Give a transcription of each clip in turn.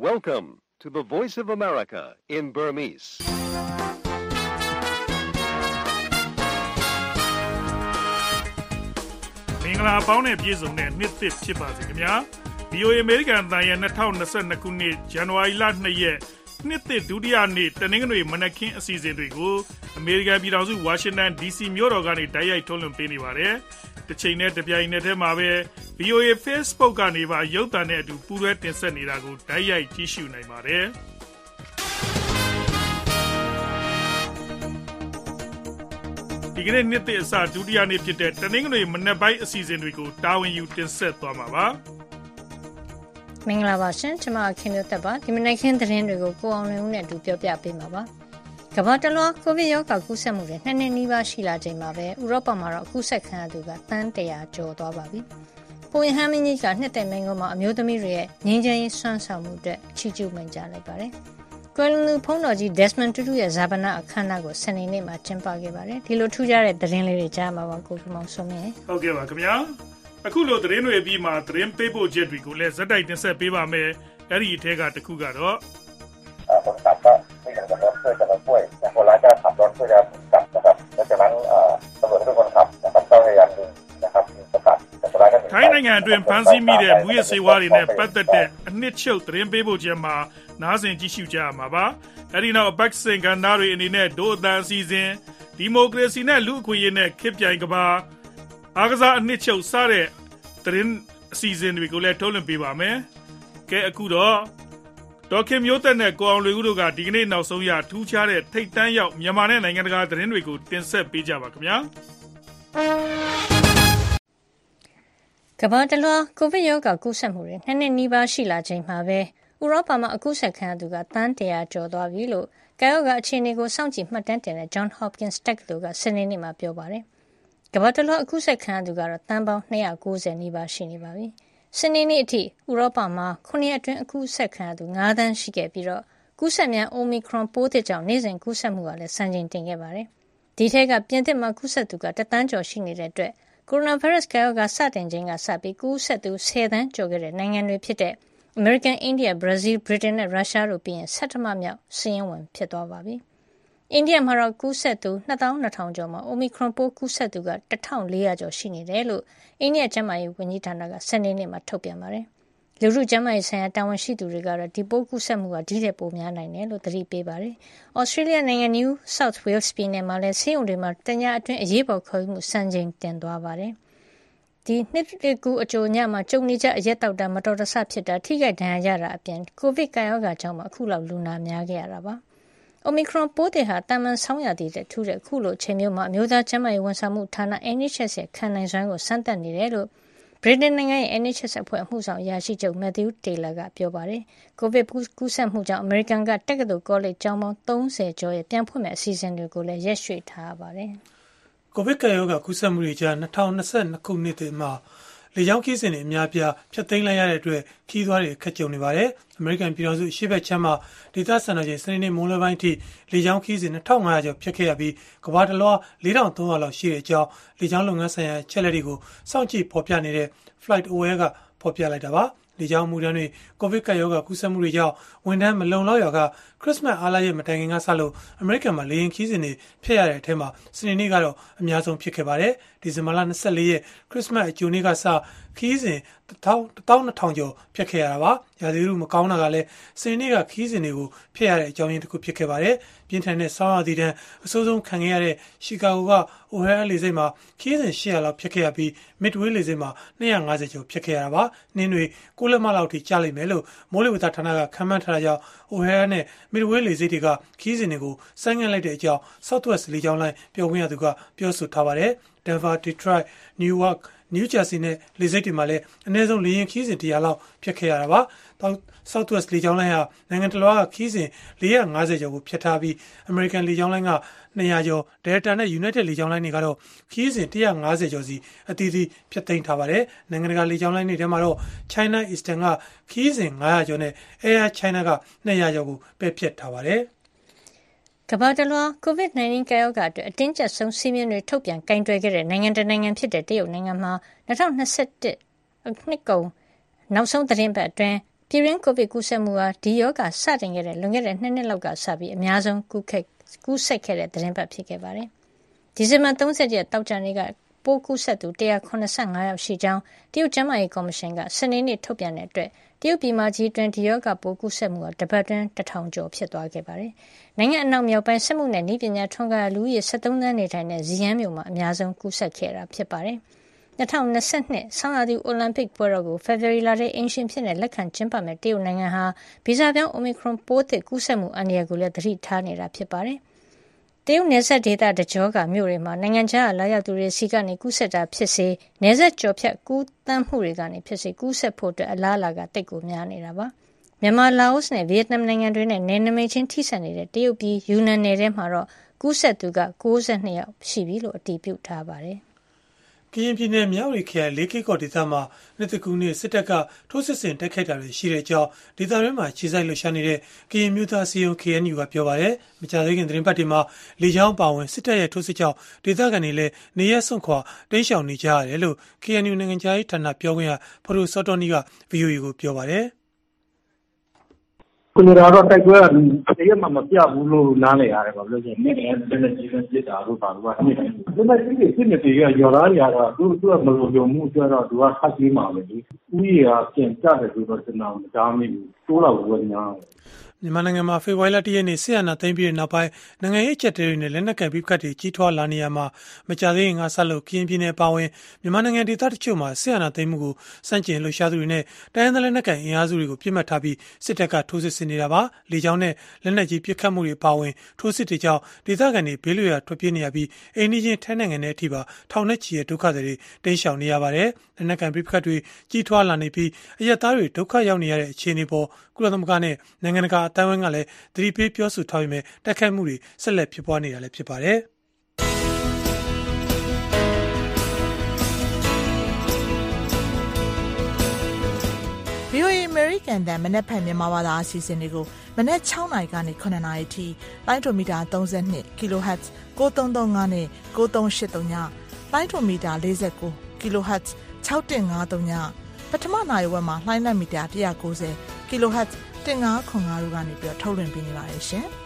Welcome to the Voice of America in Burmese. ။မင်္ဂလာပေါင်းနဲ့ပြည့်စုံတဲ့နှစ်သစ်ဖြစ်ပါစေခင်ဗျာ။ VOA American အသံရဲ့2022ခုနှစ်ဇန်နဝါရီလ2ရက်နှစ်သစ်ဒုတိယနေ့တနင်္ဂနွေမနက်ခင်းအစီအစဉ်တွေကိုအမေရိကန်ပြည်ထောင်စုဝါရှင်တန် DC မြို့တော်ကနေတိုက်ရိုက်ထုတ်လွှင့်ပေးနေပါတယ်။တစ်ချိန်နဲ့တပြိုင်နက်တည်းမှာပဲ VOA Facebook ကနေပါရုပ်သံနဲ့အတူပူးတွဲတင်ဆက်နေတာကိုတိုက်ရိုက်ကြည့်ရှုနိုင်ပါတယ်။ဒီကနေ့နှစ်သစ်အစဒုတိယနေ့ဖြစ်တဲ့တနင်္ဂနွေမနက်ပိုင်းအစီအစဉ်တွေကိုတာဝန်ယူတင်ဆက်သွားမှာပါ။မင်္ဂလာပါရှင်ကျွန်မခင်မျိုးသက်ပါဒီမနက်ခင်းသတင်းတွေကိုကိုအောင်လွင်ဦးနဲ့အတူပြောပြပေးမှာပါကမ္ဘာတလွှားကိုဗစ်ရောဂါကူးစက်မှုတွေ2နှစ်နီးပါးရှိလာချိန်မှာပဲဥရောပမှာတော့အကူးစက်ခံရသူကတန်း100ကျော်သွားပါပြီပိုရဟန်းမင်းကြီးကနှစ်သက်မင်းကုန်းမှာအမျိုးသမီးတွေရဲ့ငြိမ်းချမ်းရေးစွမ်းဆောင်မှုအတွက်ချီးကျူးမိန့်ကြားလိုက်ပါတယ်ကွယ်လွန်သူဖုန်းတော်ကြီး Desmond Tutu ရဲ့ဇာပနအခမ်းအနားကိုစနေနေ့မှာကျင်းပခဲ့ပါတယ်ဒီလိုထူးခြားတဲ့သတင်းလေးတွေကြားမှာပါကိုမောင်ဆုံးမြင်ဟုတ်ကဲ့ပါခင်ဗျာအခုလိုသတင်းတွေပြီးမှသတင်းပေးပို့ချက်တွေကိုလည်းဇက်တိုက်တင်ဆက်ပေးပါမယ်အဲ့ဒီအထက်ကတစ်ခုကတော့คนขับก็ไม่อยากจะรถช่วยจะมาช่วยแต่คนร้ายก็ขับรถเพื่อจะจับนะครับดังนั้นตำรวจทุกคนขับนะครับต้องพยายามนะครับประกาศแต่คนร้ายก็ထိုင်းနိုင်ငံအတွင်းဖမ်းဆီးမိတဲ့မူရစေဝါတွေနဲ့ပတ်သက်တဲ့အနှစ်ချုပ်သတင်းပေးပို့ချက်မှာနားဆင်ကြည့်ရှုကြရမှာပါအဲ့ဒီနောက်ဘက်စင်ကန်သားတွေအနေနဲ့ဒို့အတန်အစီအစဉ်ဒီမိုကရေစီနဲ့လူ့အခွင့်အရေးနဲ့ခေတ်ပြိုင်ကဘာအားကစားအနှစ်ချုပ်စတဲ့သတင်းအစီအစဉ်တွေကိုလည်းထုတ်လွှင့်ပေးပါမယ်ကဲအခုတော့ဒေါခင်မျိုးသက်နဲ့ကိုအောင်လွေဦးတို့ကဒီကနေ့နောက်ဆုံးရထူးခြားတဲ့ထိပ်တန်းရောက်မြန်မာနဲ့နိုင်ငံတကာသတင်းတွေကိုတင်ဆက်ပေးကြပါခင်ဗျာကမ္ဘာတလွှားကိုဗစ်ရောဂါကူးစက်မှုတွေ2နှစ်နီးပါးရှိလာချိန်မှာပဲဥရောပမှာအကူးစက်ခံရသူကတန်း100ကျော်သွားပြီလို့ကာယောဂအခြေအနေကိုစောင့်ကြည့်မှတ်တမ်းတင်တဲ့ John Hopkins တက္ကသိုလ်ကစနေနေ့မှာပြောပါတယ်ကမ္ဘာတလွှားအကူးစက်ခံရသူကတော့တန်းပေါင်း290နီးပါးရှိနေပါပြီစနေနေ့အထိဥရောပမှာ9ရက်အတွင်းအကူးစက်ခံရသူ9သန်းရှိခဲ့ပြီးတော့ကူးစက်မြန် Omicron ပိုးသစ်ကြောင့်နေ့စဉ်ကူးစက်မှုကလည်းစံချိန်တင်ခဲ့ပါတယ်ဒီထက်ကပြင်သစ်မှာကူးစက်သူက1သန်းကျော်ရှိနေတဲ့အတွက်ကိုရိုနာဗိုင်းရပ်စ်ကာယောဂစတင်ခြင်းကစပြီးကူးစက်သူ10သန်းကျော်ခဲ့တဲ့နိုင်ငံတွေဖြစ်တဲ့အမေရိကန်အိန္ဒိယဘရာဇီးဗြိတိန်နဲ့ရုရှားတို့ပြီးရင်17မှမြောက်စာရင်းဝင်ဖြစ်သွားပါပြီအိန္ဒိယမှာတော့ကူးစက်သူ22,000ကျော်မှာ Omicron ပိုးကူးစက်သူက1,400ကျော်ရှိနေတယ်လို့အိန္ဒိယကျန်းမာရေးဝန်ကြီးဌာနကစနေနေ့မှာထုတ်ပြန်ပါတယ်။လူထုကျန်းမာရေးဆိုင်ရာတာဝန်ရှိသူတွေကတော့ဒီပိုးကူးစက်မှုကဒီထက်ပိုများနိုင်တယ်လို့သတိပေးပါတယ်။ Australia နိုင်ငံ New South Wales ပြည်နယ်မှာလည်းဆေးရုံတွေမှာတညအတွင်းအရေးပေါ်ခေါ်ယူမှုစံချိန်တင်သွားပါတယ်။ဒီနှစ်ကူအကြိုညမှာကျုံနေကြအရက်တောက်တာမတော်တဆဖြစ်တာထိခိုက်ဒဏ်ရာရတာအပြင်ကိုဗစ်ကာယောဂါကြောင့်အခုလောက်လူနာများခဲ့ရတာပါ။ Omicron ပိုးတဲ့ဟာတာမန်ဆောင်းရည်တဲ့ထူးတဲ့ခုလိုအချိန်မျိုးမှာအမျိုးသားကျန်းမာရေးဝန်ဆောင်မှုဌာန NHS ရဲ့ခံနိုင်စွမ်းကိုစမ်းသပ်နေတယ်လို့ဗြိတိန်နိုင်ငံရဲ့ NHS အဖွဲ့အမှုဆောင်အရာရှိချုပ် Matthew Taylor ကပြောပါတယ်။ကိုဗစ်ကူးစက်မှုကြောင့်အမေရိကန်ကတက္ကသိုလ်ကောလိပ်ကျောင်းပေါင်း30ကျော်ရဲ့ပြန်ဖွင့်မဲ့အစီအစဉ်တွေကိုလည်းရက်ရွှေ့ထားရပါတယ်။ကိုဗစ်ကာရောဂါကူးစက်မှုတွေကြား2022ခုနှစ်မှာလေကြောင်းခီးစဉ်တွေအများပြားဖျက်သိမ်းလိုက်ရတဲ့အတွက်ခီးသွားတွေခက်ကြုံနေပါတယ်။အမေရိကန်ပြည်ထောင်စုရှေ့ဘက်ချမ်းမှာဒေသစံတော်ချိန်စနေနေ့မိုးလယ်ပိုင်းထိလေကြောင်းခီးစဉ်2500ကျော်ဖျက်ခဲ့ရပြီးကမ္ဘာတလွှား4300လောက်ရှိတဲ့အကြောင်းလေကြောင်းလုပ်ငန်းဆိုင်ရာချက်လက်တွေကိုစောင့်ကြည့်ဖော်ပြနေတဲ့ Flight Aware ကဖော်ပြလိုက်တာပါ။လေကြောင်းမှုတန်းတွေကိုဗစ်ကပ်ရောဂါကူးစက်မှုတွေကြောင့်ဝန်ထမ်းမလုံလောက်ရာကခရစ်စမတ်အားလပ်ရက်မတိုင်ခင်ကစလို့အမေရိကန်မှာလေယာဉ်ခီးစဉ်တွေဖျက်ရတဲ့အထက်မှာစနေနေ့ကတော့အများဆုံးဖြစ်ခဲ့ပါတယ်။ဒီဇင်ဘာလ24ရက်ခရစ်စမတ်အကြိုနေ့ကစခီးစဉ်1200ကျော်ဖျက်ခဲ့ရတာပါ။ရာသီဥတုမကောင်းတာကလည်းစနေနေ့ကခီးစဉ်တွေကိုဖျက်ရတဲ့အကြောင်းရင်းတစ်ခုဖြစ်ခဲ့ပါတယ်။ပြင်းထန်တဲ့ဆောင်းရာသီတန်းအဆိုးဆုံးခံခဲ့ရတဲ့ရှီကာဂိုက O'Hare လေဆိပ်မှာခီးစဉ်800လောက်ဖျက်ခဲ့ရပြီး Midway လေဆိပ်မှာ250ကျော်ဖျက်ခဲ့ရတာပါ။နှင်းတွေ6လက်မလောက်ထိကျလိမ့်မယ်လို့မိုးလေဝသဌာနကခန့်မှန်းထားတာကြောင့် O'Hare နဲ့ Midway လေဆိပ်တွေကခီးစဉ်တွေကိုဆိုင်းငံ့လိုက်တဲ့အကြောင်း Southwest လေကြောင်းလိုင်းပြောခွင့်ရသူကပြောဆိုထားပါတယ်။ Denver, Detroit, Newark, New Jersey နဲ့လေဆိပ်တွေမှာလည်းအနည်းဆုံးလေယာဉ်ခီးစဉ်100လောက်ဖျက်ခဲ့ရတာပါ။ Southwest လေကြောင်းလိုင်းဟာနိုင်ငံတလွှားကခီးစဉ်450ကျော်ကိုဖျက်ထားပြီး American လေကြောင်းလိုင်းက200ကျော် Delta နဲ့ United လေကြောင်းလိုင်းတွေကတော့ခီးစဉ်150ကျော်စီအသီးသီးဖျက်သိမ်းထားပါတယ်။နိုင်ငံတကာလေကြောင်းလိုင်းတွေထဲမှာတော့ China Eastern ကခီးစဉ်900ကျော်နဲ့ Air China က200ကျော်ကိုပယ်ဖျက်ထားပါတယ်။ကမ္ဘာတလွှား COVID-19 ကာရောဂါအတွက်အတင်းကျပ်ဆုံးစည်းမျဉ်းတွေထုတ်ပြန်ကင်တွယ်ခဲ့တဲ့နိုင်ငံတနိုင်ငံဖြစ်တဲ့တရုတ်နိုင်ငံမှာ2021နှစ်ကုန်နောက်ဆုံးသတင်းပတ်အတွင်းပြည်တွင်းကိုဗစ်ကူးစက်မှုဟာဒီရောဂါစတင်ခဲ့တဲ့လွန်ခဲ့တဲ့2 နှစ်လောက်ကစပြီးအများဆုံးကူးစက်ခဲ့တဲ့သတင်းပတ်ဖြစ်ခဲ့ပါတယ်။ဒီဇင်ဘာ30ရက်တောက်ကြနေ့ကပိုးကူးစက်သူ185ယောက်ရှိကြောင်းတရုတ်ကျန်းမာရေးကော်မရှင်ကစနေနေ့ထုတ်ပြန်တဲ့အတွက်တရုတ်ပြည်မကြီးတွင်ဒီရောဂါပိုးကူးစက်မှုကတပတ်တွင်း1000ကျော်ဖြစ်သွားခဲ့ပါတယ်။နိုင်ငံအနောက်မြောက်ပိုင်းစက်မှုနဲ့နည်းပညာထွန်းကားလူဦးရေ73သန်းနေထိုင်တဲ့ဇီယန်းမြို့မှာအများဆုံးကူးစက်ခဲ့တာဖြစ်ပါတယ်။2022ဆောင်းရာသီအိုလံပစ်ပွဲတော်ကိုဖေဖော်ဝါရီလထဲအင်ရှင်ဖြစ်တဲ့လက်ခံကျင်းပမဲ့တရုတ်နိုင်ငံဟာဗီဇပြောင်း Omicron ပိုးသစ်ကူးစက်မှုအန္တရာယ်ကိုလည်းသတိထားနေတာဖြစ်ပါတယ်။တရုတ်နယ်စပ်ဒေသတကြောကမြို့တွေမှာနိုင်ငံခြားလာရောက်သူတွေစီကနေကူးစက်တာဖြစ်စေနယ်စပ်ကျော်ဖြတ်ကူးသန်းမှုတွေကနေဖြစ်စေကူးစက်ဖို့အတွက်အလားအလာကတိတ်ကိုများနေတာပါ။မြန်မာလာအိုနဲ့ဗီယက်နမ်နိုင်ငံတွေနဲ့နယ်နိမိတ်ချင်းထိစပ်နေတဲ့တရုတ်ပြည်ယူနန်နယ်ထဲမှာတော့ကူးစက်သူက62ယောက်ရှိပြီလို့အတည်ပြုထားပါတယ်။ကရင်ပြည်နယ်မြောက်ရီခရိုင်လေးကိကော့ဒေသမှာနှစ်တကူနဲ့စစ်တပ်ကထိုးစစ်ဆင်တိုက်ခိုက်တာတွေရှိတဲ့အကြောင်းဒေသတွင်းမှာခြေစိုက်လှုပ်ရှားနေတဲ့ကရင်မျိုးသားစီယုံ KNU ကပြောပါတယ်။မကြာသေးခင်သတင်းပတ်တွေမှာလေကြောင်းပါဝင်စစ်တပ်ရဲ့ထိုးစစ်ကြောင့်ဒေသခံတွေလည်းနေရစွန့်ခွာတိမ်းရှောင်နေကြရတယ်လို့ KNU နိုင်ငံခြားရေးဌာနပြောခွင့်ရဖရိုစောတော်နီက VOA ကိုပြောပါတယ်။ကိုလိုရာတော့တိုက်ပွဲကတရက်မှမပြဘူးလို့နားလည်ရတယ်ပေါ့လို့ဆိုရင်နေ့တိုင်းကြီးစစ်တာလို့ပါလို့ကနေ့တိုင်းဒီမှာကြီးစစ်နေတယ်ရော်သားတွေကတော့သူကမလိုလိုမှုဆိုတော့သူကခတ်ကြီးမှာပဲလေဥယျာပြင်ကြတယ်ဆိုတော့ကျွန်တော်မကြားမိဘူးတိုးတော့ဘူးညာမြန်မာနိုင်ငံမှာဖေဖော်ဝါရီလ1ရက်နေ့ဆီယနာသိမ်းပြီးတဲ့နောက်ပိုင်းနိုင်ငံရေးအကျပ်တွေနဲ့လက်နက်ကန်ပြပခတ်တွေကြီးထွားလာနေရမှာမကြသေးခင်ကဆက်လို့ကရင်ပြည်နယ်ပါဝင်မြန်မာနိုင်ငံဒေသတချို့မှာဆီယနာသိမ်းမှုကိုစန့်ကျင်လှုပ်ရှားသူတွေနဲ့တိုင်းဒေသလက်နက်ကန်အင်အားစုတွေကိုပြစ်မှတ်ထားပြီးစစ်တပ်ကထိုးစစ်ဆင်နေတာပါလေကြောင်းနဲ့လက်နက်ကြီးပစ်ခတ်မှုတွေပါဝင်ထိုးစစ်တွေကြောင့်ဒေသခံတွေဘေးလွတ်ရာထွက်ပြေးနေရပြီးအိန္ဒိယထိုင်းနိုင်ငံနဲ့အထိပါထောင်နဲ့ချီတဲ့ဒုက္ခတွေတိမ်းရှောင်နေရပါတယ်လက်နက်ကန်ပြပခတ်တွေကြီးထွားလာနေပြီးအရက်သားတွေဒုက္ခရောက်နေရတဲ့အခြေအနေပေါ်ကုလသမဂ္ဂနဲ့နိုင်ငံတကာအတိုင်းအဝိုင်းကလည်းသတိပေးပြောဆိုထားပေမဲ့တိုက်ခိုက်မှုတွေဆက်လက်ဖြစ်ပွားနေတာလည်းဖြစ်ပါတယ်။ VOA American တန်မနက်ဖြန်မြန်မာဘာသာအစီအစဉ်တွေကိုမနက်6နာရီကနေ9နာရီထိလိုင်းဒိုမီတာ32 kHz 9335နဲ့9383ညလိုင်းဒိုမီတာ49 kHz 6153ညပထမနာရီဝက်မှာလိုင်းနက်မီတာ190 kHz 1505တို့ကနေပြီးထုတ်လွှင့်ပေးနေပါတယ်ရှင်။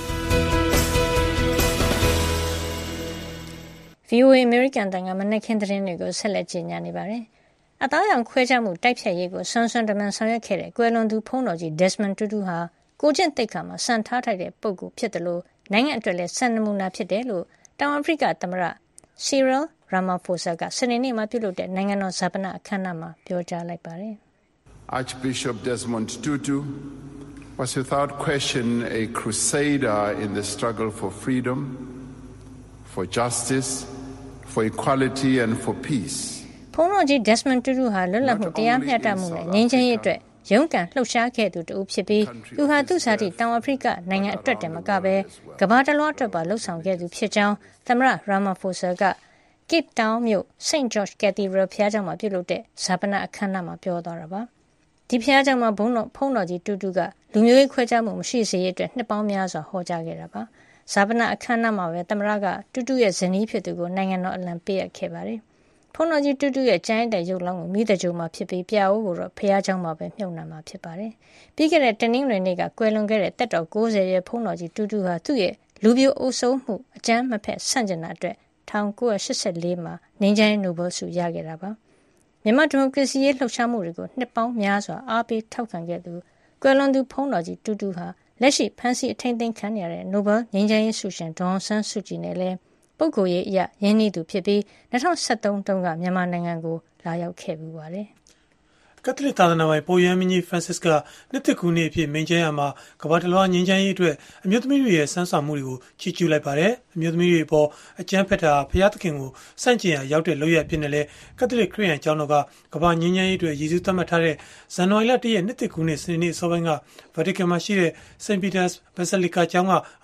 VOA American တန်ကမနက်ခင်းသတင်းတွေကိုဆက်လက်ကြီးညာနေပါတယ်။အသားရောင်ခွဲခြားမှုတိုက်ဖြတ်ရေးကိုဆွမ်းတမန်ဆောင်ရွက်ခဲ့တဲ့ကွယ်လွန်သူဖုန်းတော်ကြီး Desmond Tutu ဟာကိုကျင့်သိက္ခာမှာစံထားထိုက်တဲ့ပုဂ္ဂိုလ်ဖြစ်တယ်လို့နိုင်ငံအတွက်လည်းစံနမူနာဖြစ်တယ်လို့တောင်အာဖရိကသမ္မတ Cyril Ramaphosa ကစနေနေ့မှာပြုလုပ်တဲ့နိုင်ငံတော်ဈာပနအခမ်းအနားမှာပြောကြားလိုက်ပါတယ်။ Archbishop Desmond Tutu was without question a crusader in the struggle for freedom, for justice, for equality and for peace. ဖုန်းတော်ကြီး Desmond Tutu ဟာလွတ်လပ်မှုတရားမျှတမှုနဲ့ငြိမ်းချမ်းရေးအတွက်ရုန်းကန်လှုပ်ရှားခဲ့သူတဦးဖြစ်ပြီးသူဟာသူ့ဇာတိတောင်အာဖရိကနိုင်ငံအတွက်တည်းမကဘဲကမ္ဘာတစ်လွှားအတွက်ပါလှုပ်ဆောင်ခဲ့သူဖြစ်ကြောင်းသမ္မတ Ramaphosa က Cape Town မြို့ St. George Cathedral ဘုရားကျောင်းမှာပြုလုပ်တဲ့ဈာပနအခမ်းအနားမှာပြောသွားတာပါ။ဒီဘုရားကျောင်းမှာဖုန်းတော်ကြီးတူတူကလူမျိုးရေးခွဲခြားမှုမရှိစေရေးအတွက်နှစ်ပေါင်းများစွာဟောကြားခဲ့တာပါ။ဈာပနအခမ်းအနားမှာပဲသမ္မတကတူတူရဲ့ဇနီးဖြစ်သူကိုနိုင်ငံတော်အလံပေးအပ်ခဲ့ပါတယ်။ဖုန်းတော်ကြီးတူတူရဲ့ကျန်းတဲ့ရုပ်လောင်းကိုမိသားစုမှာဖြစ်ပြီးပြအိုးကိုတော့ဘုရားကျောင်းမှာပဲမြှုပ်နှံမှာဖြစ်ပါတယ်။ပြီးခဲ့တဲ့တနင်္ဂနွေနေ့ကကွယ်လွန်ခဲ့တဲ့တက်တော်90ရဲ့ဖုန်းတော်ကြီးတူတူဟာသူ့ရဲ့လူမျိုးအုပ်စိုးမှုအကြမ်းမဖက်ဆန့်ကျင်တာအတွက်1984မှာငြိမ်းချမ်းရေးနိုဘယ်ဆုရခဲ့တာပါမြန်မာဒီမိုကရေစီရေးလှုပ်ရှားမှုတွေကိုနှစ်ပေါင်းများစွာအားပေးထောက်ခံခဲ့သူကွယ်လွန်သူဖုန်းတော်ကြီးတူတူဟာလက်ရှိဖန်စီအထိန်သိမ်းခံရတဲ့နိုဘယ်ငြိမ်းချမ်းရေးဆုရှင်ဒေါ်အောင်ဆန်းစုကြည်နဲ့လည်းပုဂ္ဂိုလ်ရေးအရရင်းနှီးသူဖြစ်ပြီး2013တုန်းကမြန်မာနိုင်ငံကိုလာရောက်ခဲ့ပူပါတယ်ကက်သလစ်သာသနာပိုင်ပိုယမ်မင်းကြီးဖရန့်စစ်ကနှစ်သက်ကူးနေ့အဖြစ်မိန့်ကြားရမှာကမ္ဘာတလွှားငြိမ်းချမ်းရေးအတွက်အမျိုးသမီးတွေရဲ့စမ်းဆောင်မှုတွေကိုချီးကျူးလိုက်ပါတယ်အမျိုးသမီးတွေပေါ်အကြမ်းဖက်တာဖျားသခင်ကိုစန့်ကျင်ရာရောက်တဲ့လုပ်ရဖြစ်နေလဲကက်သလစ်ခရစ်ယာန်ကျောင်းတော်ကကမ္ဘာငြိမ်းချမ်းရေးအတွက်ရည်စူးသတ်မှတ်ထားတဲ့ဇန်နဝါရီလ1ရက်နှစ်သက်ကူးနေ့စနေနေ့အစောပိုင်းကဗာတီကန်မှာရှိတဲ့ St. Peter's Basilica ကျောင်းက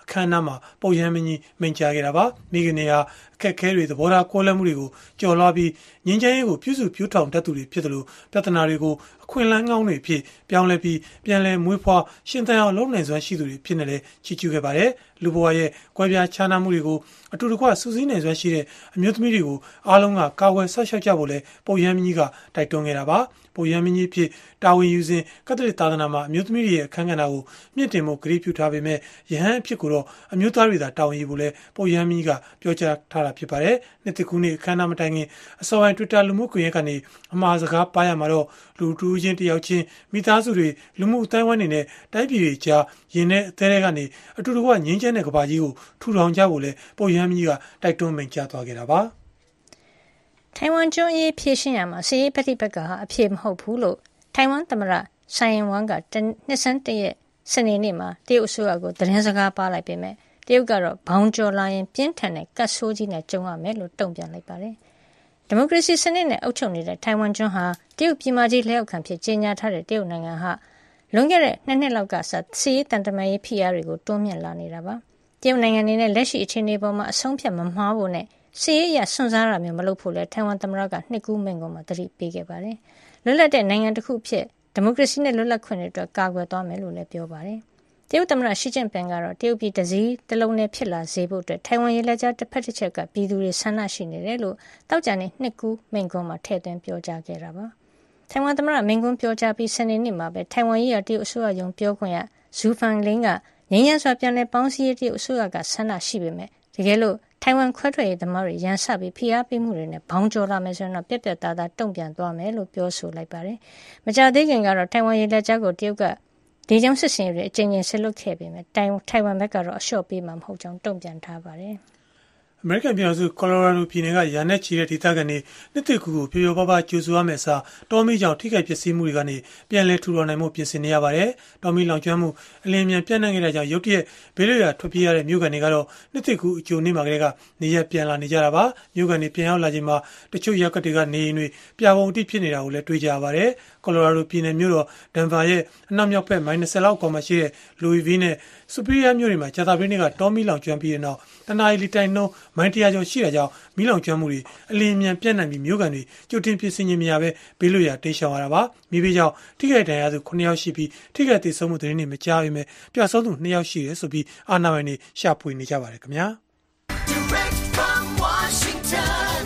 အခမ်းအနားမှာပုပ်ရဟန်းမင်းကြီးမိန့်ကြားခဲ့တာပါမိခင်တွေဟာအခက်အခဲတွေသဘောထားကွဲလွဲမှုတွေကိုကျော်လွှားပြီးငြိမ်းချမ်းရေးကိုပြုစုပြောင်းထောင်တတ်သူတွေဖြစ်တယ်လို့ပြဿနာတွေကိုအခွင့်အလမ်းကောင်းတွေဖြစ်ပြောင်းလဲပြီးပြန်လည်မွေးဖွားရှင်သန်အောင်လုပ်နိုင်စွမ်းရှိသူတွေဖြစ်နေလဲချီးကျူးခဲ့ပါတယ်လူဘဝရဲ့ကွဲပြားခြားနားမှုတွေကိုအတူတကွစူးစီးနိုင်စွမ်းရှိတဲ့အမျိုးသမီးတွေကိုအားလုံးကကာကွယ်ဆောက်ရှောက်ကြဖို့လဲပုပ်ရဟန်းမင်းကြီးကတိုက်တွန်းခဲ့တာပါပုပ်ရဟန်းမင်းကြီးဖြစ်တာဝန်ယူစဉ်ကက်သလစ်သာသနာမှာအမျိုးသမီးတွေရဲ့အခမ်းကဏ္ဍကိုမြင့်တင်ဖို့ကြေညာပြုထားပေမဲ့ယဟန်အဖြစ်ကိုတော့အမျိုးသားတွေသာတာဝန်ယူဖို့လဲပုပ်ရဟန်းမင်းကြီးကပြောကြားထားတာဖြစ်ပါတယ်နှစ်တကူနေ့အခမ်းအနားမတိုင်ခင်အစောပိုင်း Twitter လူမှုကွန်ရက်ကနေအမှားစကားပါရမှာတော့လူတူးချင်းတယောက်ချင်းမိသားစုတွေလူမှုအတိုင်းဝိုင်းတွေနဲ့တိုင်းပြည်တွေကြားရင်နဲ့အသေးတွေကနေအတူတကွငြင်းချမ်းတဲ့ကဘာကြီးကိုထူထောင်ကြဖို့လဲပုပ်ရဟန်းမင်းကြီးကတိုက်တွန်းမိန့်ကြားသွားခဲ့တာပါထိုင်ဝမ်ကျွန်းရေးဖြည့်ရှင်းရမှာစစ်ရေးပဋိပက္ခဟာအဖြစ်မဟုတ်ဘူးလို့ထိုင်ဝမ်သမ္မတဆိုင်ယင်ဝမ်ကနှစ်ဆန်းတရက်စနေနေ့မှာတရုတ်အစိုးရကိုသတင်းစကားပါလိုက်ပေမဲ့တရုတ်ကတော့ဘောင်ကျော်လာရင်ပြင်းထန်တဲ့ကတ်ဆိုးကြီးနဲ့ကြုံရမယ်လို့တုံ့ပြန်လိုက်ပါတယ်ဒီမိုကရေစီစနစ်နဲ့အုပ်ချုပ်နေတဲ့ထိုင်ဝမ်ကျွန်းဟာတရုတ်ပြည်မကြီးလက်အောက်ခံဖြစ်ကြေညာထားတဲ့တရုတ်နိုင်ငံဟာလွန်ခဲ့တဲ့2နှစ်လောက်ကစစစ်ရေးတန်တမာရေးဖိအားတွေကိုတွန်းမြင့်လာနေတာပါတရုတ်နိုင်ငံအနေနဲ့လက်ရှိအခြေအနေပေါ်မှာအဆုံးဖြတ်မမှားဖို့နဲ့စစ်ရေးရစွန့်စားရမျိုးမလုပ်ဖို့လဲထိုင်ဝမ်သမ္မတကနှစ်ကူးမိန့်ခွန်းမှာတတိပေးခဲ့ပါတယ်လွတ်လပ်တဲ့နိုင်ငံတစ်ခုဖြစ်ဒီမိုကရေစီနဲ့လွတ်လပ်ခွင့်တွေအတွက်ကာကွယ်သွားမယ်လို့လည်းပြောပါတယ်တရုတ်သမ္မတရှီကျင့်ပင်ကတော့တရုတ်ပြည်တစည်းတစ်လုံးနဲ့ဖြစ်လာစေဖို့အတွက်ထိုင်ဝမ်ရေလက်ကြားတစ်ဖက်တစ်ချက်ကပြည်သူတွေဆန္ဒရှိနေတယ်လို့တောက်ကြနေနှစ်ကူးမိန့်ခွန်းမှာထည့်သွင်းပြောကြားခဲ့တာပါထိုင်ဝမ်သမ္မတမိန့်ခွန်းပြောကြားပြီးစနေနေ့မှာပဲထိုင်ဝမ်ရေးရတရုတ်အစိုးရယုံပြောခွင့်ရဇူဖန်လင်းကငြိမ်းချမ်းစွာပြန်လည်ပေါင်းစည်းရေးတရုတ်အစိုးရကဆန္ဒရှိပေမဲ့တကယ်လို့ထိုင်ဝမ်ခွဲထွက်ရေးသမားတွေရန်စပြီးဖိအားပေးမှုတွေနဲ့ဘောင်ကျော်လာမယ်ဆိုရင်တော့ပြက်ပြက်သားသားတုံ့ပြန်သွားမယ်လို့ပြောဆိုလိုက်ပါတယ်။မကြာသေးခင်ကတော့ထိုင်ဝမ်ရေလက်ကြားကိုတရုတ်ကဒီကြောင့်စစ်စင်တွေအကြိမ်ကြိမ်ဆက်လုပ်ခဲ့ပေမဲ့ထိုင်ဝမ်ဘက်ကတော့အလျှော့ပေးမှာမဟုတ်ကြောင်းတုံ့ပြန်ထားပါတယ်။အမေရိကန်ပြည်ထောင်စုကော်လိုရာဒိုပြည်နယ်ကရာနဲ့ချီတဲ့ဒေသခံတွေနှစ်သစ်ကူကိုပျော်ပျော်ပါးပါးကြိုဆိုရမယ့်အစားတောမီကြောင့်ထိခိုက်ပျက်စီးမှုတွေကနေပြန်လည်ထူထောင်နိုင်မှုပြင်ဆင်နေရပါတယ်။တောမီလောင်ကျွမ်းမှုအလင်းမြန်ပြန့်နှံ့ခဲ့တဲ့ကြောင့်ရုတ်တရက်ဘေးလွတ်ရာထွက်ပြေးရတဲ့မြို့ကန်တွေကတော့နှစ်သစ်ကူအကျိုးနေ့မှာကလေးကနေရပြန်လာနေကြတာပါ။မြို့ကန်တွေပြန်ရောက်လာချိန်မှာတချို့ရပ်ကွက်တွေကနေအိမ်တွေပြာပုံအတိဖြစ်နေတာကိုလည်းတွေ့ကြရပါတယ်။ကော်လိုရာဒိုပြည်နယ်မြို့တော်ဒန်ဗာရဲ့အနောက်မြောက်ဘက်မိုင်20လောက်အကွာမှာရှိတဲ့လူဝီဗီနဲ့စူပရီးယားမြို့တွေမှာကြာသပတေးနေ့ကတောမီလောင်ကျွမ်းပြီးတဲ့နောက်တနအီလီတိုင်နှုန်းမိုင်100ကျော်ရှိတာကြောင့်မီးလောင်ကျွမ်းမှုတွေအလင်းအမြန်ပြန့်နှံ့ပြီးမြို့ကန်တွေကြိုတင်ပြင်ဆင်ခြင်းမရဘဲဘေးလွတ်ရာတိမ်းရှောင်ရတာပါ။မိဘကြောင့်ထိခိုက်ဒဏ်ရာသူ9ယောက်ရှိပြီးထိခိုက်သေဆုံးမှုသတင်းတွေမကြားပေမဲ့ပျောက်ဆုံးသူ2ယောက်ရှိတယ်ဆိုပြီးအာဏာပိုင်တွေရှာဖွေနေကြပါတယ်ခင်ဗျာ။ Direct from Washington,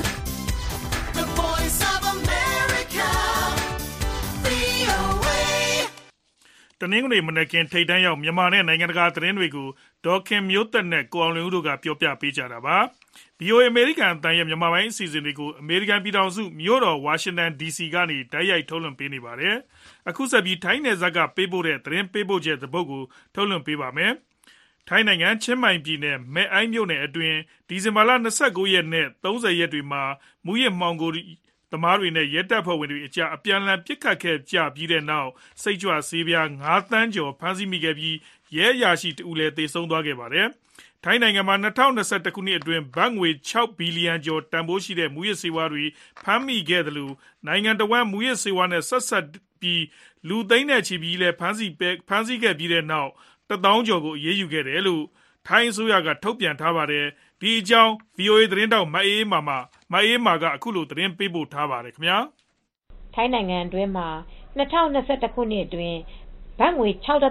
the voice of America, VOA တနင်္ဂနွေမနက်ခင်းထိပ်တန်းရောက်မြန်မာနဲ့နိုင်ငံတကာသတင်းတွေကိုဒေါ်ခင်မျိုးသက်နဲ့ကိုအောင်လင်းဦးတို့ကပြောပြပေးကြတာပါ။ VOA အမေရိကန်အသံရဲ့မြန်မာပိုင်းအစီအစဉ်တွေကိုအမေရိကန်ပြည်ထောင်စုမြို့တော်ဝါရှင်တန် DC ကနေတိုက်ရိုက်ထုတ်လွှင့်ပေးနေပါတယ်။အခုဆက်ပြီးထိုင်းနယ်စပ်ကပေးပို့တဲ့သတင်းပေးပို့ချက်တစ်ပုဒ်ကိုထုတ်လွှင့်ပေးပါမယ်။ထိုင်းနိုင်ငံချင်းမိုင်ပြည်နယ်မဲအိုင်းမြို့နယ်အတွင်းဒီဇင်ဘာလ29ရက်နဲ့30ရက်တွေမှာမူရစ်မှောင်ကိုသမားတွေနဲ့ရဲတပ်ဖွဲ့ဝင်တွေအကြားအပြန်အလှန်ပစ်ခတ်ခဲ့ကြပြီးတဲ့နောက်စိတ်ကြွဆေးပြား9သန်းကျော်ဖမ်းဆီးမိခဲ့ပြီးရဲအရာရှိတဦးလည်းသေဆုံးသွားခဲ့ပါတယ်။ထိုင်းနိုင်ငံမှာ2021ခုနှစ်အတွင်းဘတ်ငွေ6ဘီလီယံကျော်တန်ဖိုးရှိတဲ့မူရစ်ဆေးဝါးတွေဖမ်းမိခဲ့တယ်လို့နိုင်ငံတော်ဝန်မူရစ်ဆေးဝါးနဲ့ဆက်ဆက်ပြီးလူသိန်းနဲ့ချီပြီးလည်းဖမ်းဆီးခဲ့ပြီးတဲ့နောက်1000ကျော်ကိုအရေးယူခဲ့တယ်လို့ထိုင်းအစိုးရကထုတ်ပြန်ထားပါတယ်။ဒီအကြောင်း VOA သတင်းတောက်မအေးမာကအခုလိုသတင်းပေးပို့ထားပါတယ်ခင်ဗျာ။ထိုင်းနိုင်ငံအတွင်းမှာ2021ခုနှစ်အတွင်းဘတ်ငွေ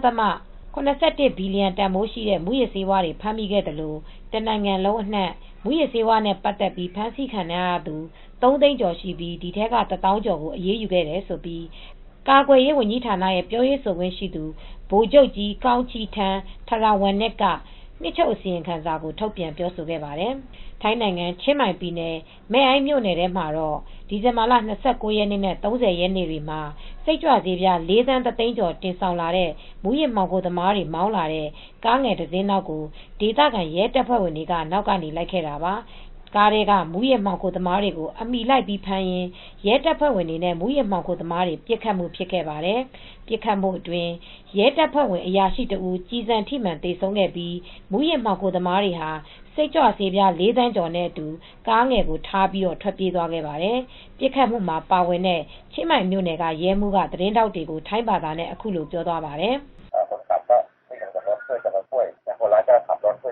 6.81ဘီလီယံတန်ဖိုးရှိတဲ့မူရစ်ဆေးဝါးတွေဖမ်းမိခဲ့တယ်လို့တနိုင်ငံလုံးအနှံ့မူရစ်ဆေးဝါးနဲ့ပတ်သက်ပြီးဖမ်းဆီးခံရသူ3သိန်းကျော်ရှိပြီးဒီထဲက1000ကျော်ကိုအရေးယူခဲ့တယ်ဆိုပြီးကာကွယ်ရေးဝန်ကြီးဌာနရဲ့ပြောရေးဆိုခွင့်ရှိသူဗိုလ်ချုပ်ကြီးကောင်းချီထန်ထရာဝန်နက်ကနှစ်ချုပ်အစီရင်ခံစာကိုထုတ်ပြန်ပြောဆိုခဲ့ပါတယ်။ထိုင်းနိုင်ငံချင်းမိုင်ပြည်နယ်မဲအိုင်းမြို့နယ်ထဲမှာတော့ဒီဇင်ဘာလ29ရက်နေ့နဲ့30ရက်နေ့တွေမှာစိတ်ကြွဆေးပြား4သန်း3သိန်းကျော်တင်ဆောင်လာတဲ့မူရစ်မှောင်ခိုသမားတွေမောင်းလာတဲ့ကားငယ်တစ်စင်းနောက်ကိုဒေသခံရဲတပ်ဖွဲ့ဝင်တွေကနောက်ကနေလိုက်ခဲ့တာပါ။ကားတွေကမူရစ်မှောင်ခိုသမားတွေကိုအမိလိုက်ပြီးဖမ်းရင်ရဲတပ်ဖွဲ့ဝင်တွေနဲ့မူရစ်မှောင်ခိုသမားတွေပြစ်ခတ်မှုဖြစ်ခဲ့ပါတယ်။ပြစ်ခတ်မှုအတွင်းရဲတပ်ဖွဲ့ဝင်အရာရှိတဦးကြီးစံထိမှန်သေဆုံးခဲ့ပြီးမူရစ်မှောင်ခိုသမားတွေဟာစိတ်ကြွဆေးပြား4သန်းကျော်နဲ့အတူကားငယ်ကိုထားပြီးထွက်ပြေးသွားခဲ့ပါတယ်။ပြစ်ခတ်မှုမှာပါဝင်တဲ့ချင်းမိုင်မြို့နယ်ကရဲမှူးကသတင်းတောက်တွေကိုထိုင်းဘာသာနဲ့အခုလိုပြောသွားပါတယ်။คนขับก็ไม่ถึงกับรถช่วยจะมาช่วยแต่คนร้ายก็ขับรถช่วย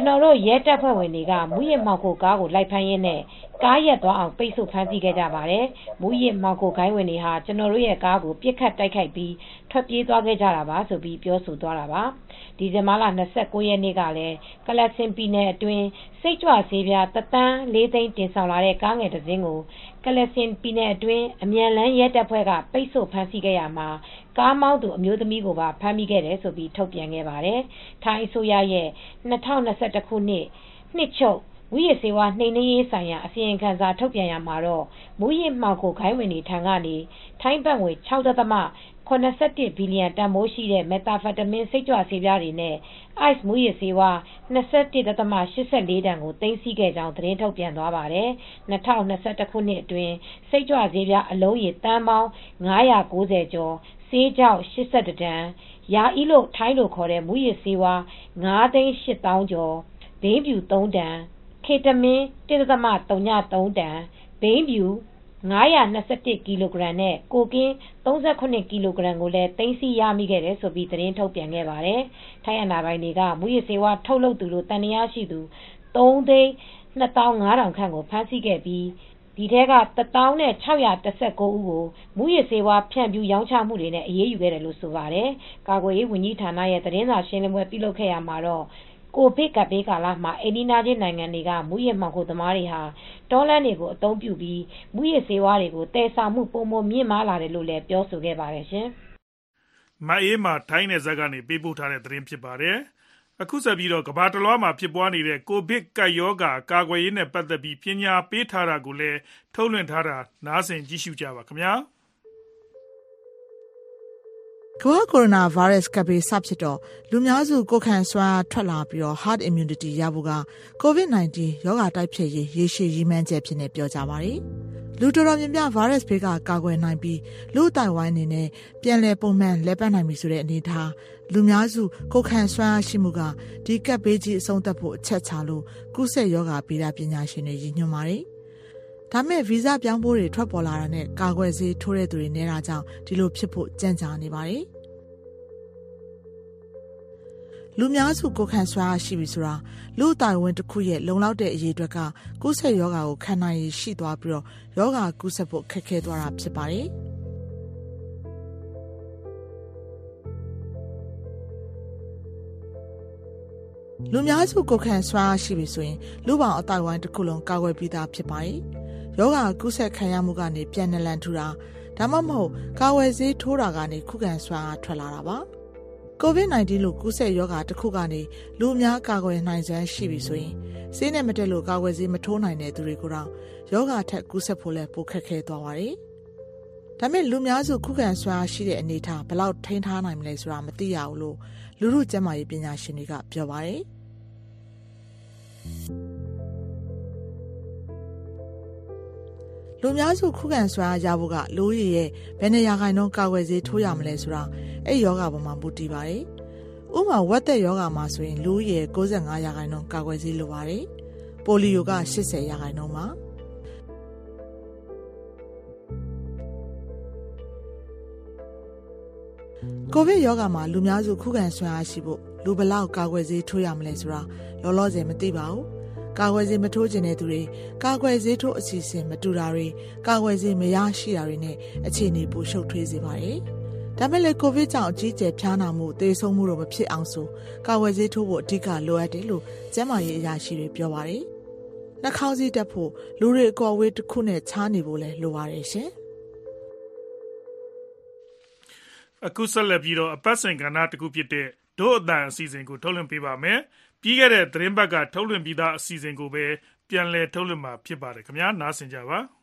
ကျွန်တော်တို့ရဲတပ်ဖွဲ့ဝင်တွေကမူရစ်မှောက်ကိုကားကိုလိုက်ဖမ်းရင်းနဲ့ကားရက်သွားအောင်ပိတ်ဆို့ဖမ်းဆီးခဲ့ကြပါတယ်။မူရစ်မှောက်ကိုဂိုင်းဝင်တွေဟာကျွန်တော်တို့ရဲ့ကားကိုပြစ်ခတ်တိုက်ခိုက်ပြီးထွက်ပြေးသွားခဲ့ကြတာပါဆိုပြီးပြောဆိုသွားတာပါ။ဒီဇင်ဘာလ29ရက်နေ့ကလည်းကလပ်စင်ပြည်နယ်အတွင်းစိတ်ကြွဆေးပြားတန်း4သိန်းတင်ဆောင်လာတဲ့ကားငယ်တစ်စင်းကိုကလပ်စင်ပြည်နယ်အတွင်းအမြန်လန်းရဲတပ်ဖွဲ့ကပိတ်ဆို့ဖမ်းဆီးခဲ့ရမှာကားမောင်းသူအမျိုးသမီးကိုပါဖမ်းမိခဲ့တယ်ဆိုပြီးထုတ်ပြန်ခဲ့ပါတယ်။ထိုင်းအစိုးရရဲ့2021ခုနှစ်ချုပ်မူရစ်ဆေးဝါးနှိမ်နင်းရေးဆိုင်ရာအစီရင်ခံစာထုတ်ပြန်ရမှာတော့မူရစ်မှောက်ကိုဂိုင်းဝင်တွေထံကနေထိုင်းဘတ်ငွေ 6.81 ဘီလီယံတန်ဖိုးရှိတဲ့မက်သာဖက်တမင်းစိတ်ကြွဆေးပြားတွေနဲ့ ice မူရစ်ဆေးဝါး 21.84 တန်ကိုသိမ်းဆည်းခဲ့ကြောင်းသတင်းထုတ်ပြန်သွားပါတယ်။2021ခုနှစ်အတွင်းစိတ်ကြွဆေးပြားအလုံးရေတန်ပေါင်း990ကျော်ဆေးကြောက်81တန်ယာအီလို့ထိုင်းလို့ခေါ်တဲ့မူရစ်ဆေးဝါး9,800,000ကျော်ဘိန်းဖြူ3တန်ခေတမင်း 1.03 တန်ဘိန်းဖြူ921ကီလိုဂရမ်နဲ့ကိုကင်း38ကီလိုဂရမ်ကိုလည်းသိမ်းဆည်းရမိခဲ့တယ်ဆိုပြီးသတင်းထုတ်ပြန်ခဲ့ပါတယ်။ထိုင်းအာဏာပိုင်တွေကမူရစ်ဆေးဝါးထုတ်လုပ်သူလို့တန်တရားရှိသူ3,250,000 ခန့်ကိုဖမ်းဆီးခဲ့ပြီးဒီထဲက 1,619 ဦးကိုမူရစ်ဆေးဝါးဖြန့်ဖြူးရောင်းချမှုတွေနဲ့အရေးယူခဲ့တယ်လို့ဆိုပါတယ်။ကာကွယ်ရေးဝန်ကြီးဌာနရဲ့သတင်းစာရှင်းလင်းပွဲပြုလုပ်ခဲ့ရမှာတော့ကိုဗစ်ကပ်ဘေးကာလမှာအိန္ဒိယချင်းနိုင်ငံတွေကမူရစ်မှောင်ခိုသမားတွေဟာတောလမ်းတွေကိုအသုံးပြုပြီးမူရစ်ဆေးဝါးတွေကိုတည်ဆောင်မှုပုံမမြင့်မားလာတယ်လို့လည်းပြောဆိုခဲ့ပါတယ်ရှင်။မအေးမှာထိုင်းနယ်စပ်ကနေပေးပို့ထားတဲ့သတင်းဖြစ်ပါတယ်။အခုဆက်ပြီးတော့ကမ္ဘာတလွှားမှာဖြစ်ပွားနေတဲ့ကိုဗစ်ကပ်ရောဂါကာကွယ်ရေးနဲ့ပတ်သက်ပြီးပညာပေးထားတာကိုလည်းထုတ်လွှင့်ထားတာနားဆင်ကြည့်ရှုကြပါခင်ဗျာ။ကိုရိုနာဗိုင်းရပ်စ်ကပ်ဘေးစဖြစ်တော့လူများစုကိုယ်ခံစွမ်းအားထွက်လာပြီးတော့ herd immunity ရဖို့က COVID-19 ရောဂါတိုက်ဖျက်ရေးရေရှည်ရည်မှန်းချက်ဖြစ်နေပြောကြပါတယ်။လူတော်တော်များများဗိုင်းရပ်စ်ဘေးကကာကွယ်နိုင်ပြီးလူ့အတိုင်းဝိုင်းအနေနဲ့ပြန်လည်ပုံမှန်လဲပတ်နိုင်ပြီဆိုတဲ့အနေအထားလူများစုကိုယ်ခံစွမ်းအားရှိမှုကဒီကပ်ဘေးကြီးအဆုံးသတ်ဖို့အချက်ချလို့ကုသရောဂါဗေဒပညာရှင်တွေရည်ညွှန်းပါတယ်။ဒါမဲ့ဗီဇပြောင်းဖို့တွေထွက်ပေါ်လာတာနဲ့ကာကွယ်ဆေးထိုးတဲ့သူတွေနေတာကြောင့်ဒီလိုဖြစ်ဖို့ကြံ့ကြာနေပါတယ်။လူများစုကိုယ်ခံစွမ်းအားရှိပြီဆိုတာလူအတိုင်းဝင်တစ်ခုရဲ့လုံလောက်တဲ့အရေးအတွက်ကကုသရောဂါကိုခံနိုင်ရရှိသွားပြီးတော့ရောဂါကုသဖို့ခက်ခဲသွားတာဖြစ်ပါတယ်။လူများစုကိုယ်ခံစွမ်းအားရှိပြီဆိုရင်လူပေါင်းအတိုင်းဝိုင်းတစ်ခုလုံးကာကွယ်ပြီးသားဖြစ်ပါတယ်။ရောဂါကုသခံရမှုကနေပြန်နလန်ထူတာဒါမှမဟုတ်ကာကွယ်ဆေးထိုးတာကနေခုခံစွမ်းအားထွက်လာတာပါ။ COVID-19 လို့ကူးစက်ရောဂါတစ်ခုကနေလူအများကာကွယ်နိုင်စွမ်းရှိပြီဆိုရင်ဆေးနဲ့မတက်လို့ကာကွယ်ဆေးမထိုးနိုင်တဲ့သူတွေကိုတော့ရောဂါထက်ကူးစက်ဖို့လည်းပိုခက်ခဲသွားပါတယ်။ဒါပေမဲ့လူများစုခုခံစွမ်းအားရှိတဲ့အနေအထားဘယ်လောက်ထိန်းထားနိုင်မလဲဆိုတာမသိရဘူးလို့လူထုကျန်းမာရေးပညာရှင်တွေကပြောပါတယ်။လူများစုခုခံစွမ်းအားရဖို့ကလူရည်ရဲ့ဘယ်နေရာခိုင်နှုန်းကာကွယ်ဆေးထိုးရမလဲဆိုတာအဲ့ယောဂါပေါ်မှာမူတည်ပါတယ်။ဥပမာဝက်သက်ယောဂါမှာဆိုရင်လူရည်95ရာခိုင်နှုန်းကာကွယ်ဆေးလိုပါတယ်။ပိုလီယိုက80ရာခိုင်နှုန်းပါ။ကိုဗစ်ရောဂါမှာလူများစုခုခံစွမ်းအားရှိဖို့လူဘလောက်ကာကွယ်ဆေးထိုးရမလဲဆိုတာလောလောဆယ်မသိပါဘူး။ကာကွယ်ဆေးမထိုးကျင်တဲ့သူတွေကာကွယ်ဆေးထိုးအစီအစဉ်မတူတာတွေကာကွယ်ဆေးမရရှိတာတွေနဲ့အခြေအနေပိုရှုပ်ထွေးစေပါတယ်။ဒါမဲ့လေကိုဗစ်ကြောင့်အကြီးအကျယ်ဖျားနာမှုသေဆုံးမှုတို့မဖြစ်အောင်ဆိုကာကွယ်ဆေးထိုးဖို့အဓိကလိုအပ်တယ်လို့ကျန်းမာရေးအရာရှိတွေပြောပါတယ်။နှာခေါင်းစည်းတက်ဖို့လူတွေအကော်ဝေးတစ်ခုနဲ့ချားနေဖို့လည်းလိုပါတယ်ရှင်။အခုဆက်လက်ပြီးတော့အပတ်စဉ်ကဏ္ဍတစ်ခုဖြစ်တဲ့ဒို့အတန်အစီအစဉ်ကိုထုတ်လွှင့်ပေးပါမယ်။ပြီးခဲ့တဲ့သတင်းပတ်ကထုတ်လွှင့်ပြီးသားအစီအစဉ်ကိုပဲပြန်လည်ထုတ်လွှင့်မှာဖြစ်ပါတယ်ခင်ဗျာနားဆင်ကြပါ။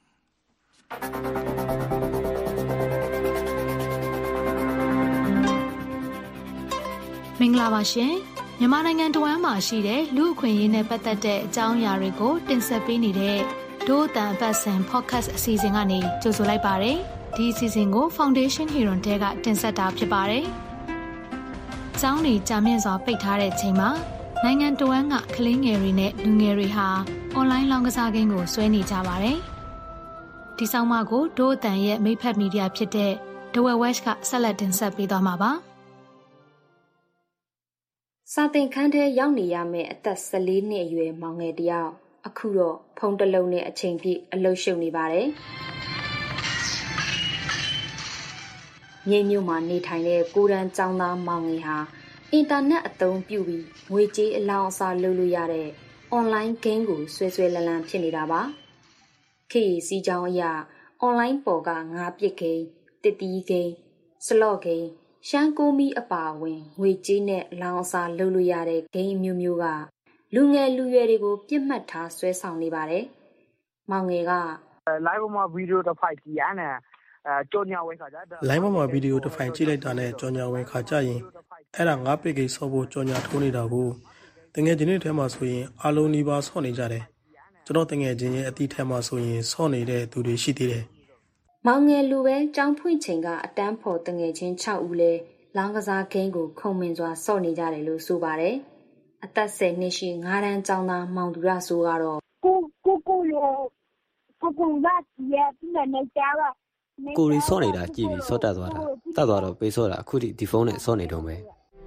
မင်္ဂလာပါရှင်မြန်မာနိုင်ငံတဝန်းမှာရှိတဲ့လူအခွင့်အရေးနဲ့ပတ်သက်တဲ့အကြောင်းအရာတွေကိုတင်ဆက်ပေးနေတဲ့ဒို့အတန်အပတ်စဉ် podcast အစီအစဉ်ကနေကြိုဆိုလိုက်ပါတယ်ဒီအစီအစဉ်ကို Foundation Hero တဲကတင်ဆက်တာဖြစ်ပါတယ်ကျောင်းတွေကြာမြင့်စွာပိတ်ထားတဲ့ချိန်မှာနိုင်ငံတော်ဝန်ကကလေးငယ်တွေနဲ့လူငယ်တွေဟာအွန်လိုင်းလောင်းကစားဂိမ်းကိုဆွဲနေကြပါတယ်။ဒီဆောင်မကိုဒို့အတန်ရဲ့မိဖက်မီဒီယာဖြစ်တဲ့ The West ကဆက်လက်တင်ဆက်ပေးသွားမှာပါ။စာသင်ခန်းထဲရောက်နေရမယ့်အသက်14နှစ်အရွယ်မောင်ငယ်တယောက်အခုတော့ဖုန်းတစ်လုံးနဲ့အချိန်ပြည့်အလုပ်ရှုပ်နေပါတယ်။မြိတ်မြို့မှာနေထိုင်တဲ့ကိုရန်ကျောင်းသားမောင်ငယ်ဟာအင်တာနက်အသုံးပြုပြီးငွေကြေးအလောင်းအစားလုပ်လို့ရတဲ့အွန်လိုင်းဂိမ်းကိုဆွဲဆွဲလန်းလန်းဖြစ်နေတာပါ။ခေတ်စီကြောင်းအရအွန်လိုင်းပေါ်ကငါးပစ်ဂိမ်းတစ်တီးဂိမ်းစလော့ဂိမ်းရှမ်းကိုမီအပါဝင်ငွေကြေးနဲ့လောင်းအစားလုပ်လို့ရတဲ့ဂိမ်းမျိုးမျိုးကလူငယ်လူရွယ်တွေကိုပြစ်မှတ်ထားဆွဲဆောင်နေပါတယ်။မောင်ငယ်က live မှာဗီဒီယိုတစ်ဖိုက်ကြည့်ရတယ်ကြော်ညာဝင်ခါကြတယ် live မှာဗီဒီယိုတစ်ဖိုက်ကြည့်လိုက်တာနဲ့ကြော်ညာဝင်ခါကြရင်အဲ့ဒါငါးပိတ်ကိဆော့ဖို့ကြော်ညာထိုးနေတာကိုတငယ်ချင်းတွေထဲမှာဆိုရင်အလုံးနီးပါးဆော့နေကြတယ်ကျွန်တော်တငယ်ချင်းရဲ့အတိထဲမှာဆိုရင်ဆော့နေတဲ့သူတွေရှိသေးတယ်မောင်ငယ်လူပဲကျောင်းဖွင့်ချိန်ကအတန်းဖော်တငယ်ချင်း6ဦးလဲလောင်းကစားဂိမ်းကိုခုံမင်စွာဆော့နေကြတယ်လို့ဆိုပါတယ်အသက်10နှစ်ရှိ9တန်းကျောင်းသားမောင်သူရဆိုကတော့ကိုလာရဲ့ပြနေနေကြပါကိုရီဆော့နေတာကြည့်ပြီးဆော့တက်သွားတာတက်သွားတော့ပေးဆော့တာအခုထိဒီဖုန်းနဲ့ဆော့နေတော့မယ်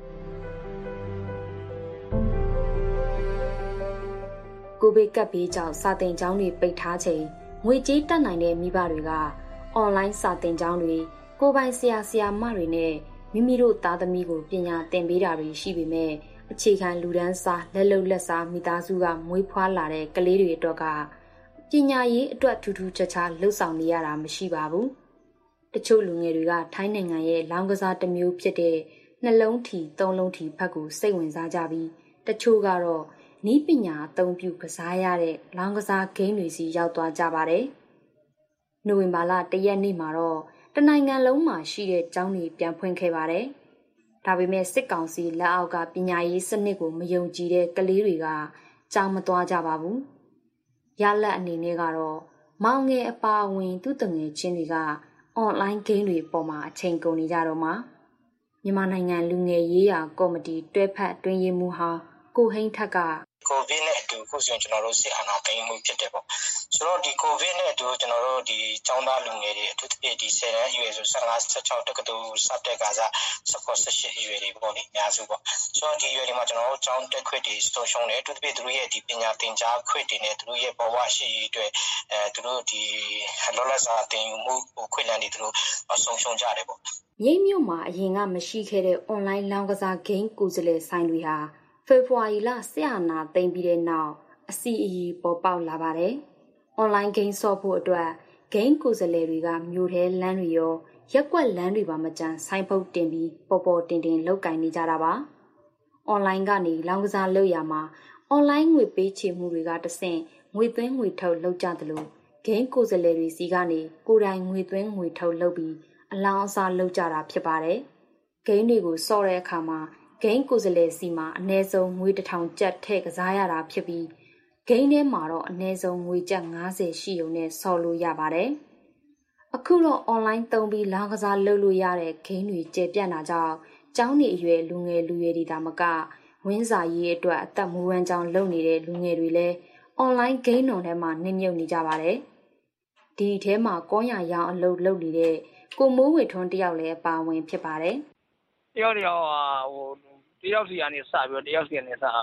ကိုဗစ်ကပ်ဘေးကြောင့်စာသင်ကျောင်းတွေပိတ်ထားချိန်ငွေကြေးတက်နိုင်တဲ့မိဘတွေကအွန်လိုင်းစာသင်ကျောင်းတွေကိုပိုင်ဆရာဆရာမတွေနဲ့မိမိတို့သားသမီးကိုပညာသင်ပေးတာတွေရှိပေမဲ့အခြေခံလူဒန်းစားလက်လုံလက်စားမိသားစုကမွေးဖွားလာတဲ့ကလေးတွေအတွက်ကပညာရေးအတွက်ထူးထူးခြားခြားလှုပ်ဆောင်နေရတာမရှိပါဘူး။တချို့လူငယ်တွေကထိုင်းနိုင်ငံရဲ့လောင်းကစားတစ်မျိုးဖြစ်တဲ့နှလုံးထီသုံးလုံးထီဖက်ကိုစိတ်ဝင်စားကြပြီးတချို့ကတော့နည်းပညာအသုံးပြုကစားရတဲ့လောင်းကစားဂိမ်းတွေစီရောက်သွားကြပါတယ်။နိုဝင်ဘာလ1ရက်နေ့မှာတော့တနိုင်ငံလုံးမှာရှိတဲ့ကျောင်းတွေပြန်ဖွင့်ခဲ့ပါတယ်။ဒါပေမဲ့စစ်ကောင်စီလက်အောက်ကပညာရေးစနစ်ကိုမယုံကြည်တဲ့ကလေးတွေကကျောင်းမသွားကြပါဘူး။ရလက်အနေနဲ့ကတော့မောင်ငယ်အပါအဝင်သူ့တငယ်ချင်းတွေကအွန်လိုင်းဂိမ်းတွေပေါ်မှာအချိန်ကုန်နေကြတော့မှာမြန်မာနိုင်ငံလူငယ်ရေးရာကော်မတီတွဲဖက်အတွင်းရေးမှူးဟောင်းကိုဟိန်းထက်ကကိုဗစ်နဲ့အတူခုဆိုရင်ကျွန်တော်တို့စစ်အာဏာသိမ်းမှုဖြစ်တယ်ပေါ့ဆိုတော့ဒီကိုဗစ်နဲ့အတူကျွန်တော်တို့ဒီကျောင်းသားလူငယ်တွေအထူးသဖြင့်ဒီ10တန်းအရွယ်ဆို15 16တက္ကသိုလ်စတဲ့ကစား18 18အရွယ်တွေပေါ့လေအများစုပေါ့ဆိုတော့ဒီအရွယ်တွေမှာကျွန်တော်တို့ကျောင်းတက်ခွင့်တွေဆုံးရှုံးတယ်အထူးသဖြင့်သူတို့ရဲ့ဒီပညာသင်ကြားခွင့်တွေနဲ့သူတို့ရဲ့ဘဝရှိရေးအတွက်သူတို့ဒီလောလောဆယ်တင်ယူမှုခွင့်လန်းတွေသူတို့ဆုံးရှုံးကြတယ်ပေါ့မြိတ်မြို့မှာအရင်ကမရှိခဲ့တဲ့အွန်လိုင်းလောင်းကစားဂိမ်းကိုယ်စားလှယ်ဆိုင်တွေဟာဖေဖော်ဝါရီလဆရာနာသိမ်းပြီးတဲ့နောက်အစီအီပေါ်ပေါက်လာပါတယ်။အွန်လိုင်းဂိမ်းဆော့ဖို့အတွက်ဂိမ်းကိုယ်စားလှယ်တွေကမြို့ထဲလမ်းတွေရောရက်ကွက်လမ်းတွေပါမကျန်ဆိုင်းဖုတ်တင်ပြီးပေါ်ပေါ်တင်တင်လောက်ကင်နေကြတာပါ။အွန်လိုင်းကနေလောင်းကစားလုပ်ရမှာအွန်လိုင်းငွေပေးချေမှုတွေကတဆင့်ငွေသွင်းငွေထုတ်လုပ်ကြတယ်လို့ဂိမ်းကိုယ်စားလှယ်တွေစီကနေကိုယ်တိုင်ငွေသွင်းငွေထုတ်လုပ်ပြီးအလောင်းအစားလုပ်ကြတာဖြစ်ပါတယ်။ဂိမ်းတွေကိုဆော့တဲ့အခါမှာဂိမ်းကိုယ်စားလှယ်စီမှာအနည်းဆုံးငွေ1000ကျပ်ထည့်ကစားရတာဖြစ်ပြီးဂိမ်းထဲမှာတော့အနည်းဆုံးငွေကျပ်50ရှိုံနဲ့ဆော်လို့ရပါတယ်။အခုတော့အွန်လိုင်းသုံးပြီးလောင်းကစားလုပ်လို့ရတဲ့ဂိမ်းတွေကျယ်ပြန့်တာကြောင့်ကျောင်းနေအရွယ်လူငယ်လူရွယ်တွေဒါမကဝင်းစာရေးအတွက်အသက်မူဝမ်းကြောင်းလုပ်နေတဲ့လူငယ်တွေလည်းအွန်လိုင်းဂိမ်းတော်ထဲမှာနှိမ့်မြုပ်နေကြပါတယ်။ဒီထဲမှာကောင်းရရောင်အလုပ်လုပ်နေတဲ့ကိုမိုးဝေထွန်းတယောက်လည်းအပါဝင်ဖြစ်ပါတယ်။တယောက်ဟိုတယောက်စီကနေစပြီးတယောက်စီကနေစပြော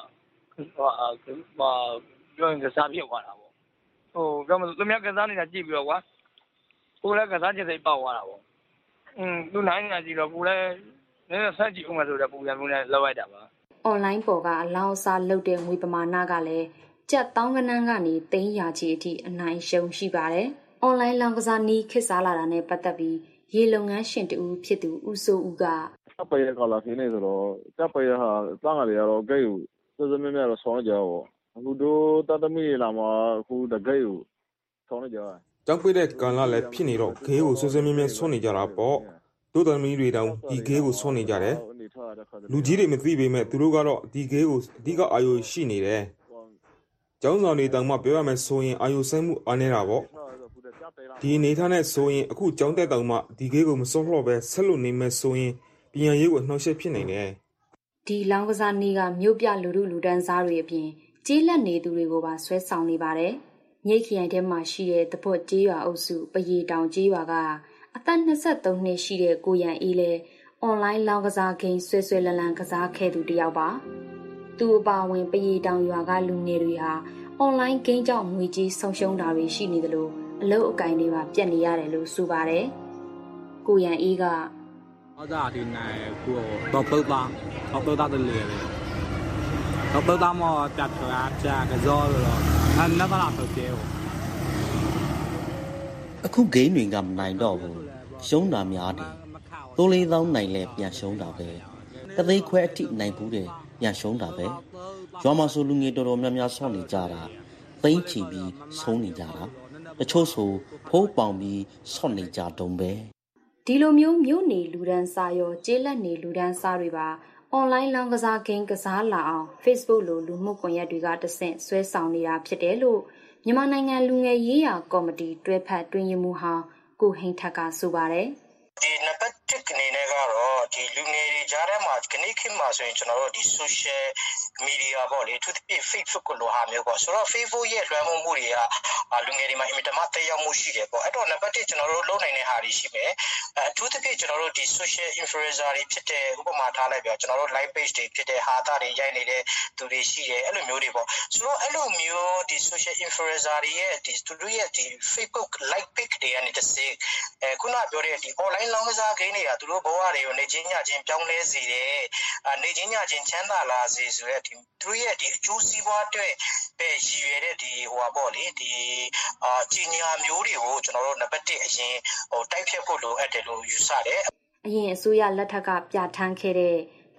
ရင်ကစားဖြစ်သွားတာပေါ့ဟိုပြောမလို့သူများကစားနေတာကြည့်ပြီးတော့ကွာကိုလည်းကစားချင်စိတ်ပေါက်သွားတာပေါ့သူနိုင်နေတာကြည့်တော့ကိုလည်းနည်းနည်းဆက်ကြည့်ဦးမယ်ဆိုတော့ပုံစံမျိုးနဲ့လောက်လိုက်တာပါအွန်လိုင်းပေါ်ကအလောင်းအစားလုပ်တဲ့ငွေပမာဏကလည်းကျပ်1000ခန်းကနေ300ချီအထိအနိုင်ရှုံရှိပါတယ်အွန်လိုင်းလောင်းကစားနည်းခေတ်စားလာတာနဲ့ပတ်သက်ပြီးရေလုပ်ငန်းရှင်တူဖြစ်သူဦးစိုးဦးကတပ်ပရကလာခင်းနေဆိုတော့တပ်ပရဟာတန်းကလေးကတော့ဂိတ်ကိုစစမြဲမြဲတော့ဆောင်းကြတော့အခုတို့တသမီးလာမှာအခုတဂိတ်ကိုဆောင်းကြတယ်ကျောင်းပိတ်တဲ့ကာလလည်းဖြစ်နေတော့ဂေးကိုစစမြဲမြဲဆောင်းနေကြတာပေါ့တို့သမီးတွေတောင်ဒီဂေးကိုဆောင်းနေကြတယ်လူကြီးတွေမသိပေမဲ့သူတို့ကတော့ဒီဂေးကိုအဓိကအာရုံရှိနေတယ်ကျောင်းဆောင်တွေတောင်မှပြောရမယ်ဆိုရင်အာရုံစိုက်မှုအားနေတာပေါ့ဒီအနေထားနဲ့ဆိုရင်အခုကျောင်းတက်တောင်မှဒီဂေးကိုမစောလှော့ပဲဆက်လို့နေမယ်ဆိုရင်ပညာရေးကိုနှောက်ယှက်ဖြစ်နိုင်တယ်ဒီလောင်းကစားနည်းကမြို့ပြလူလူလူတန်းစားတွေအပြင်ကျေးလက်နေသူတွေကိုပါဆွဲဆောင်နေပါတယ်မြိတ်ခရိုင်ထဲမှာရှိတဲ့တပွတ်ကျေးရွာအုပ်စုပရီတောင်ကျေးရွာကအသက်23နှစ်ရှိတဲ့ကိုရန်အေးလဲအွန်လိုင်းလောင်းကစားဂိမ်းဆွဲလန်းလန်းကစားခဲ့သူတယောက်ပါသူအပါဝင်ပရီတောင်ရွာကလူငယ်တွေဟာအွန်လိုင်းဂိမ်းကြောင့်ငွေကြေးဆုံးရှုံးတာတွေရှိနေတယ်လို့အလုပ်အကင်တွေပါပြတ်နေရတယ်လို့ဆိုပါတယ်။ကိုရန်အေးကဟုတ်တာဒီနိုင်ကိုတော့ပုတ်တာတော့တာတလေလေတော့ပုတ်တာမောပြတ်သွားပြကစောလို့အဲ့နဗလာတော့ကျေအခုဂိမ်းတွေကမနိုင်တော့ဘူးရှုံးတာများတယ်သိုးလေးသောင်းနိုင်လဲပြန်ရှုံးတာပဲတသိန်းခွဲအထိနိုင်ဘူးတယ်ပြန်ရှုံးတာပဲရွာမှာဆိုလူငယ်တော်တော်များများဆော့နေကြတာသိန်းချီပြီးဆုံးနေကြတာတချို့ဆိုဖိုးပေါင်ပြီးဆော့နေကြတုံးပဲဒီလိုမျိုးနေလူဒန်းစားရောကျေးလက်နေလူဒန်းစားတွေပါအွန်လိုင်းလောင်းကစားဂိမ်းကစားလာအောင် Facebook လိုလူမှုကွန်ရက်တွေကတဆင့်ဆွဲဆောင်နေတာဖြစ်တယ်လို့မြန်မာနိုင်ငံလူငယ်ရေးရာကော်မတီတွဲဖက်တွင်ရမှုဟောင်းကိုဟိန်ထက်ကဆိုပါတယ်ဒီနံပါတ်1အနေနဲ့ကတော့ဒီလူငယ်တွေကြားထဲမှာခဏခေတ်မှာဆိုရင်ကျွန်တော်တို့ဒီ social media ပေါ့လေသူတို့ Facebook ကိုလိုဟာမျိုးပေါ့ဆိုတော့ Facebook ရဲ့လွှမ်းမိုးမှုတွေကလူငယ်တွေမှာအင်မတန်မှသက်ရောက်မှုရှိတယ်ပေါ့အဲ့တော့နံပါတ်1ကျွန်တော်တို့လုပ်နိုင်တဲ့ဟာတွေရှိမယ်အထူးသဖြင့်ကျွန်တော်တို့ဒီ social influencer တွေဖြစ်တဲ့ဥပမာထားလိုက်ပြကျွန်တော်တို့ live page တွေဖြစ်တဲ့ဟာသားတွေရိုက်နေတဲ့သူတွေရှိတယ်အဲ့လိုမျိုးတွေပေါ့ဆိုတော့အဲ့လိုမျိုးဒီ social influencer တွေရဲ့ဒီသူတို့ရဲ့ဒီ Facebook live page တွေကနေတစ်စိခုနပြောတဲ့ဒီ online လောင်းကစားဂိမ်းတွေကသူတို့ဘဝတွေကိုနေချင်းညချင်းပြောင်းလဲစေတယ်နေချင်းညချင်းချမ်းသာလာစေဆိုတဲ့ဒီသူတို့ရဲ့ဒီအကျိုးစီးပွားအတွက်ပဲရည်ရွယ်တဲ့ဒီဟိုပါပေါ့လေဒီကြီးညာမျိုးတွေကိုကျွန်တော်တို့နံပါတ်1အရင်တိုက်ဖြတ်ဖို့လိုအပ်တယ်လို့ယူဆတယ်အရင်အစိုးရလက်ထက်ကပြဋ္ဌာန်းခဲ့တဲ့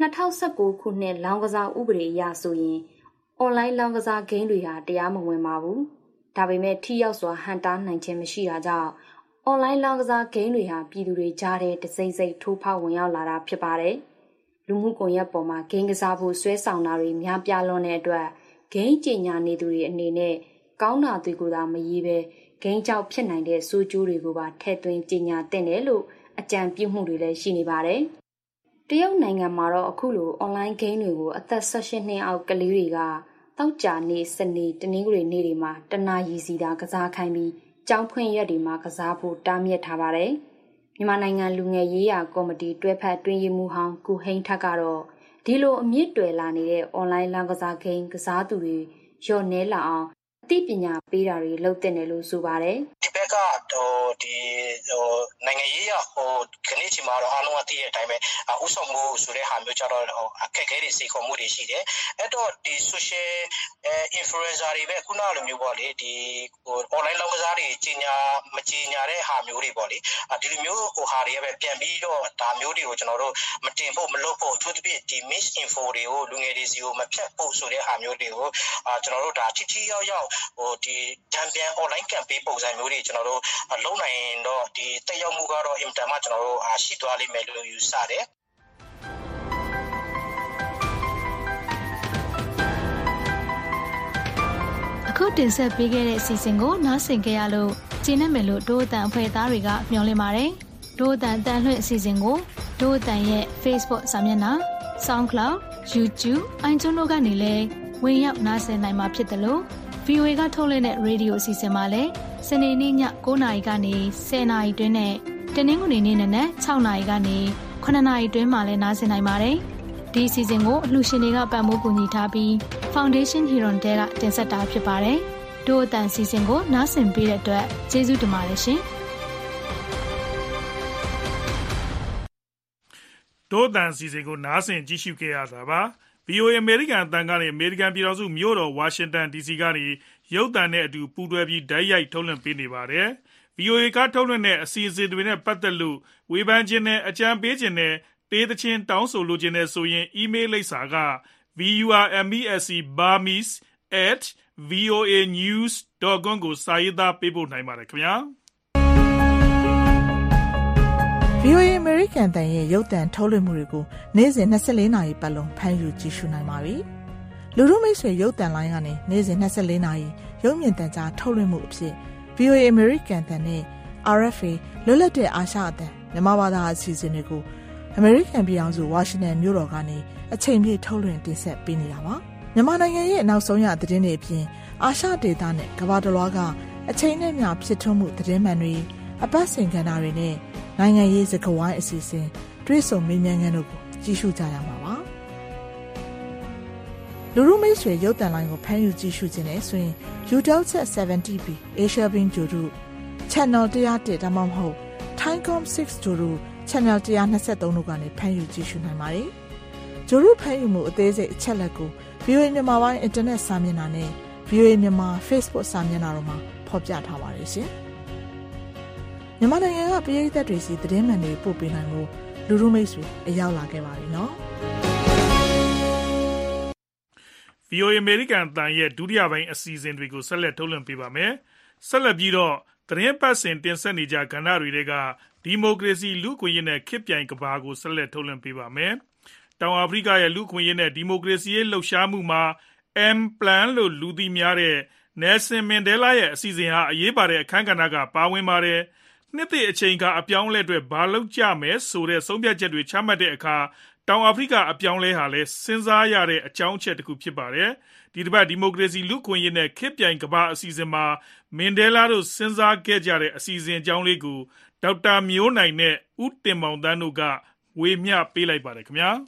2019ခုနှစ်လောင်းကစားဥပဒေအရဆိုရင်အွန်လိုင်းလောင်းကစားဂိမ်းတွေဟာတရားမဝင်ပါဘူးဒါပေမဲ့ထိရောက်စွာဟန်တားနိုင်ခြင်းမရှိတာကြောင့်အွန်လိုင်းလောင်းကစားဂိမ်းတွေဟာပြည်သူတွေကြားထဲတစိမ့်စိမ့်ထိုးဖောက်ဝင်ရောက်လာတာဖြစ်ပါတယ်လူမှုကွန်ရက်ပေါ်မှာဂိမ်းကစားဖို့ဆွဲဆောင်တာတွေများပြားလွန်းတဲ့အတွက်ဂိမ်းကြေညာနေသူတွေအနေနဲ့ကောင်းတာတွေကိုသာမရေးပဲဂိမ်းကြောက်ဖြစ်နိုင်တဲ့စိုးကျိုးတွေကိုပါထည့်သွင်းကြေညာတင်တယ်လို့အကြံပြုမှုတွေလည်းရှိနေပါတယ်တရုတ်နိုင်ငံမှာတော့အခုလိုအွန်လိုင်းဂိမ်းတွေကိုအသက်18နှစ်အောက်ကလေးတွေကတောက်ကြနေစနေတနင်္ဂနွေနေ့တွေမှာတနာရီစီတာကစားခိုင်းပြီးကျောင်းဖွင့်ရက်တွေမှာကစားဖို့တားမြစ်ထားပါတယ်မြန်မာနိုင်ငံလူငယ်ရေးရာကော်မတီတွဲဖက်တွင်ရမှုဟောင်းကိုဟိန်ထက်ကတော့ဒီလိုအမြင့်တွယ်လာနေတဲ့အွန်လိုင်းလောင်းကစားဂိမ်းကစားသူတွေလျော့နှဲလာအောင်အသိပညာပေးတာတွေလုပ်တင်တယ်လို့ဆိုပါတယ်ဒီဘက်ကဒီနိုင်ငံရေးရခဏချီမှာတော့အားလုံးအသိတဲ့အတိုင်းပဲဥဆောင်မှုဆိုတဲ့ဟာမျိုးကြတော့အခက်အခဲတွေစိတ်ခေါ်မှုတွေရှိတယ်အဲ့တော့ဒီ social influencer တွေပဲခုနလိုမျိုးပေါ့လေဒီonline လောင်းကစားတွေကြီးညာမကြီးညာတဲ့ဟာမျိုးတွေပေါ့လေဒီလိုမျိုးဟာတွေပဲပြန်ပြီးတော့ဒါမျိုးတွေကိုကျွန်တော်တို့မတင်ဖို့မလုပ်ဖို့အထူးသဖြင့်ဒီ misinfo တွေကိုလူငယ်တွေစီကိုမဖြတ်ဖို့ဆိုတဲ့ဟာမျိုးတွေကိုကျွန်တော်တို့ဒါထိထိရောက်ရောက်ဒီ champion online campaign ပုံစံမျိုးတွေကျွန်တော်တို့လုံးနိုင်တော့ဒီတက်ရောက်မှုကတော့အင်တာမကျွန်တော်တို့ရှိသွားလိမ့်မယ်လို့ယူဆတယ်အခုတင်ဆက်ပေးခဲ့တဲ့အစီအစဉ်ကိုနားဆင်ကြရလို့ကျေနပ်မယ်လို့ဒို့အတန်အဖွဲ့သားတွေကမျှော်လင့်ပါတယ်ဒို့အတန်တန်လွှင့်အစီအစဉ်ကိုဒို့အတန်ရဲ့ Facebook စာမျက်နှာ SoundCloud YouTube iTunes တို့ကနေလည်းဝင်ရောက်နားဆင်နိုင်မှာဖြစ်တယ်လို့ VOA ကထုတ်လွှင့်တဲ့ရေဒီယိုအစီအစဉ်မှာလည်းစနေနေ့ည9:00 နာရီကနေ10:00 နာရီတွင်းနဲ့တနင်္ဂနွေနေ့နက်6:00 နာရီကနေ9:00 နာရီတွင်းမှာလည်းနားဆင်နိုင်ပါတယ်။ဒီအစီအစဉ်ကိုအလှူရှင်တွေကပံ့ပိုးကူညီထားပြီး Foundation Heron တဲကတင်ဆက်တာဖြစ်ပါတယ်။တို့အတန်အစီအစဉ်ကိုနားဆင်ပေးတဲ့အတွက်ကျေးဇူးတင်ပါတယ်ရှင်။တို့အတန်အစီအစဉ်ကိုနားဆင်ကြည့်ရှုခဲ့ရတာပါ။ VOA အမေရိကန်အသံကနေအမေရိကန်ပြည်ထောင်စုမြို့တော်ဝါရှင်တန် DC ကနေရုပ်သံနဲ့အတူပူးတွဲပြီးဓာတ်ရိုက်ထုတ်လွှင့်ပေးနေပါတယ်။ VOA ကထုတ်လွှင့်တဲ့အစီအစဉ်တွေနဲ့ပတ်သက်လို့ဝေဖန်ခြင်းနဲ့အကြံပေးခြင်းနဲ့တေးသချင်းတောင်းဆိုလိုခြင်းနဲ့ဆိုရင် email လိပ်စာက VURMESC@voanews.com ကိုစာရေးသားပေးပို့နိုင်ပါတယ်ခင်ဗျာ။ VOA အမေရိကန်တန်ရဲ့ရုပ်သံထုတ်လွှင့်မှုတွေကိုနေ့စဉ်24နာရီပတ်လုံးဖမ်းယူကြည့်ရှုနိုင်ပါပြီ။လူထုမိတ်ဆွေရုပ်သံလိုင်းကနေနေ့စဉ်24နာရီရုပ်မြင်သံကြားထုတ်လွှင့်မှုအဖြစ် VOA အမေရိကန်တန်နဲ့ RFA လွတ်လပ်တဲ့အာရှအသံမြန်မာဘာသာအစီအစဉ်တွေကိုအမေရိကန်ပြည်ထောင်စုဝါရှင်တန်မြို့တော်ကနေအချိန်ပြည့်ထုတ်လွှင့်တင်ဆက်ပေးနေတာပါ။မြန်မာနိုင်ငံရဲ့နောက်ဆုံးရသတင်းတွေအပြင်အာရှဒေသနဲ့ကမ္ဘာတစ်လွှားကအချိန်နဲ့မျှဖြစ်ထွန်းမှုသတင်းမှန်တွေအပတ်စဉ်ကဏ္ဍတွေနဲ့နိုင်ငံရေးစကားဝိုင်းအစီအစဉ်တွဲဆုံမေးမြန်းခန်းတို့ကိုကြည့်ရှုကြရမှာပါ။လူရုမိတ်ဆွေရုပ်သံလိုင်းကိုဖမ်းယူကြည့်ရှုခြင်းနဲ့ဆိုရင် Eutelsat 70B Asia Beam ဂျိုရု Channel 101ဒါမှမဟုတ် Thaicom 6ဂျိုရု Channel 123တို့ကနေဖမ်းယူကြည့်ရှုနိုင်ပါတယ်။ဂျိုရုဖမ်းယူမှုအသေးစိတ်အချက်လက်ကို VOA မြန်မာပိုင်းအင်တာနက်စာမျက်နှာနဲ့ VOA မြန်မာ Facebook စာမျက်နှာတို့မှာဖော်ပြထားပါတယ်ရှင်။မြန်မာနိုင်ငံကပြည်သက်တွေစီသတင်းမှန်တွေပို့ပေးနိုင်လို့လူရုမိတ်ဆွေအရောက်လာခဲ့ပါပြီနော်။ VOA American တန်ရဲ့ဒုတိယပိုင်းအစီအစဉ်တွေကိုဆက်လက်ထုတ်လွှင့်ပေးပါမယ်။ဆက်လက်ပြီးတော့သတင်းပတ်စဉ်တင်ဆက်နေကြကဏ္ဍတွေကဒီမိုကရေစီလူ့အခွင့်အရေးနဲ့ခေတ်ပြိုင်ကဘာကိုဆက်လက်ထုတ်လွှင့်ပေးပါမယ်။တောင်အာဖရိကရဲ့လူ့အခွင့်အရေးနဲ့ဒီမိုကရေစီရေးလှုပ်ရှားမှုမှာ M-Plan လို့လူသိများတဲ့ Nelson Mandela ရဲ့အစီအစဉ်ဟာအရေးပါတဲ့အခန်းကဏ္ဍကပါဝင်ပါတယ်။နှစ်သစ်အချိန်ကအပြောင်းအလဲအတွက်ဘာလုပ်ကြမယ်ဆိုတဲ့ဆုံးဖြတ်ချက်တွေချမှတ်တဲ့အခါတောင်အာဖရိကအပြောင်းလဲဟာလည်းစဉ်းစားရတဲ့အကြောင်းအချက်တစ်ခုဖြစ်ပါတယ်။ဒီတစ်ပတ်ဒီမိုကရေစီလူ့အခွင့်အရေးနဲ့ခေတ်ပြိုင်ကမ္ဘာအစီအစဉ်မှာမန်ဒဲလာတို့စဉ်းစားခဲ့ကြတဲ့အစီအစဉ်အကြောင်းလေးကိုဒေါက်တာမျိုးနိုင်နဲ့ဦးတင်မောင်သန်းတို့ကဝေမျှပေးလိုက်ပါတယ်ခင်ဗျာ။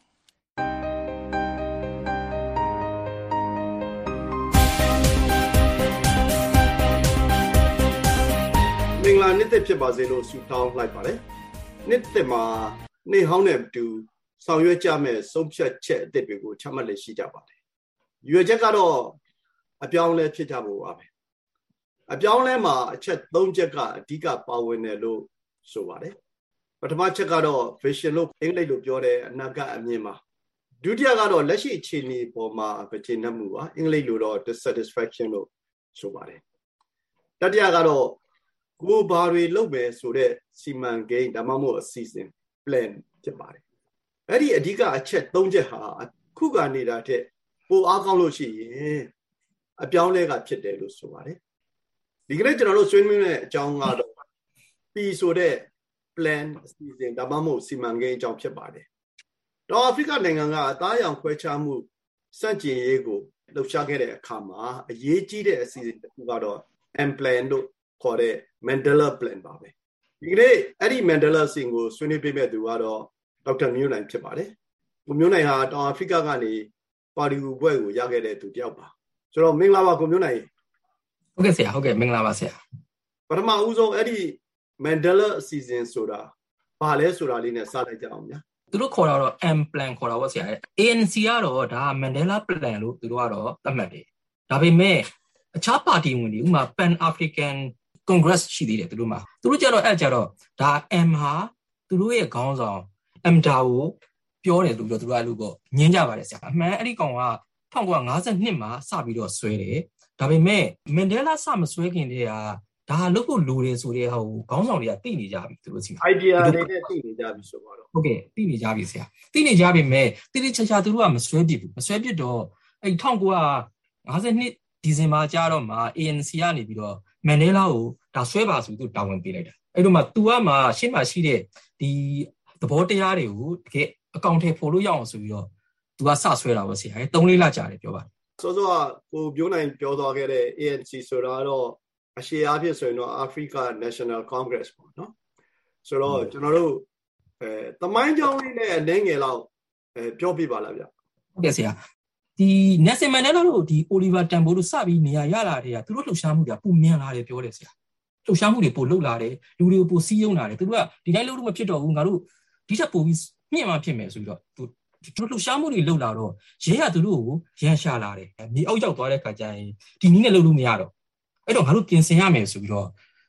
မင်္ဂလာနှစ်သက်ဖြစ်ပါစေလို့ဆုတောင်းလိုက်ပါတယ်။နှစ်သက်မှာနေဟောင်းနဲ့တူဆောင်ရွက်ကြမဲ့ဆုံးဖြတ်ချက်အသစ်တွေကိုချမှတ်လက်ရှိကြပါတယ်။ရွေချက်ကတော့အပြောင်းလဲဖြစ်ကြဖို့ပါပဲ။အပြောင်းလဲမှာအချက်၃ချက်ကအဓိကပါဝင်တယ်လို့ဆိုပါတယ်။ပထမချက်ကတော့ vision လို့အင်္ဂလိပ်လိုပြောတဲ့အနာဂတ်အမြင်ပါ။ဒုတိယကတော့လက်ရှိအခြေအနေပေါ်မှာအခြေအနေမှုပါ။အင်္ဂလိပ်လိုတော့ dissatisfaction လို့ဆိုပါတယ်။တတိယကတော့ကိုဘာတွေလုပ်မယ်ဆိုတဲ့စီမံကိန်းဒါမှမဟုတ်အစီအစဉ် plan ဖြစ်ပါတယ်အဲ့ဒီအဓိကအချက်၃ချက်ဟာခုကနေတာတဲ့ပိုအားကောင်းလို့ရှိရင်အပြောင်းလဲကဖြစ်တယ်လို့ဆိုပါတယ်ဒီကနေ့ကျွန်တော်တို့ဆွေးနွေးတဲ့အကြောင်းကတော့ပြီးဆိုတဲ့ plan အစီအစဉ်ဒါမှမဟုတ်စီမံကိန်းအကြောင်းဖြစ်ပါတယ်တောင်အာဖရိကနိုင်ငံကအသားရောင်ခွဲခြားမှုစန့်ကျင်ရေးကိုလှုပ်ရှားခဲ့တဲ့အခါမှာအရေးကြီးတဲ့အစီအစဉ်တစ်ခုကတော့ M plan လို့ခေါ်တဲ့ Mandela Plan ပါပဲဒီကနေ့အဲ့ဒီ Mandela စင်ကိုဆွေးနွေးပေးမဲ့သူကတော့ဒေါက်တာမျိုးနိုင်ဖြစ်ပါတယ်ကိုမျိုးနိုင်ဟာတောင်အာဖရိကကနေပါရီဘွဲ့ကိုရခဲ့တဲ့သူတယောက်ပါဆိုတော့မင်္ဂလာပါကိုမျိုးနိုင်ဟုတ်ကဲ့ဆရာဟုတ်ကဲ့မင်္ဂလာပါဆရာပထမဦးဆုံးအဲ့ဒီ Mandela အစီအစဉ်ဆိုတာဘာလဲဆိုတာလေးနဲ့စလိုက်ကြအောင်ဗျာသူတို့ခေါ်တာတော့ M plan ခေါ်တာပေါ့ဆရာ ANC ကတော့ဒါ Mandela Plan လို့သူတို့ကတော့သတ်မှတ်တယ်ဒါပေမဲ့အခြားပါတီဝင်တွေဥပမာ Pan African Congress ရှိသေးတယ်သူတို့မှာသူတို့ကြတော့အဲ့ကြတော့ဒါ M ဟာသူတို့ရဲ့ခေါင်းဆောင် M ဒါကိုပြောတယ်လို့ပြောသူတို့အဲ့လိုပေါ့ညင်းကြပါတယ်ဆရာအမှန်အဲ့ဒီကောင်က1952မှာစပြီးတော့ဆွဲတယ်ဒါပေမဲ့မန်ဒဲလာစမဆွဲခင်တည်းကဒါလုပ်ဖို့လိုတယ်ဆိုတဲ့ဟာကိုခေါင်းဆောင်တွေကသိနေကြပြီသူတို့စီ idea တွေနဲ့သိနေကြပြီဆိုတော့ဟုတ်ကဲ့သိနေကြပြီဆရာသိနေကြပြီမဲ့တိတိကျကျသူတို့ကမဆွဲပြစ်ဘူးမဆွဲပြစ်တော့အဲ့1952ဒီဇင်ဘာကျတော့မှ ANC ကနေပြီးတော့မန်ဒဲလာကိုဒါဆွဲပါဆိုသူတာဝန်ပေးလိုက်တာအဲ့တော့မှ तू ကမှရှေ့မှာရှိတဲ့ဒီသဘောတရားတွေကိုတကယ်အကောင့်ထဲပို့လို့ရအောင်ဆိုပြီးတော့ तू ကစဆွဲတာပေါ့ဆရာ3-4လကြာတယ်ပြောပါစောစောကကိုပြောနိုင်ပြောသွားခဲ့တဲ့ ANC ဆိုတာတော့အရှေ့အားဖြင့်ဆိုရင်တော့ Africa National Congress ပေါ့နော်ဆိုတော့ကျွန်တော်တို့သမိုင်းကြောင်းလေးနဲ့အနေငယ်လောက်ပြောပြပါလားဗျဟုတ်ကဲ့ဆရာဒီNelson Mandelaတို့ဒီ Oliver Tambo တို့စပြီးနေရာရလာတဲ့ကသူတို့လှုပ်ရှားမှုတွေကပုံမြန်လာတယ်ပြောတယ်ဆရာလှုပ်ရှားမှုတွေပိုလှုပ်လာတယ်လူတွေကိုပိုစီးယုံလာတယ်သူတို့ကဒီတိုင်းလို့မဖြစ်တော့ဘူးငါတို့ဒီချက်ပိုပြီးမြင့်မှဖြစ်မယ်ဆိုပြီးတော့သူတို့လှုပ်ရှားမှုတွေလှုပ်လာတော့ရဲကသူတို့ကိုရန်ရှာလာတယ်မြေအောက်ရောက်သွားတဲ့ခါကျရင်ဒီနည်းနဲ့လှုပ်လို့မရတော့အဲ့တော့ငါတို့ပြင်ဆင်ရမယ်ဆိုပြီးတော့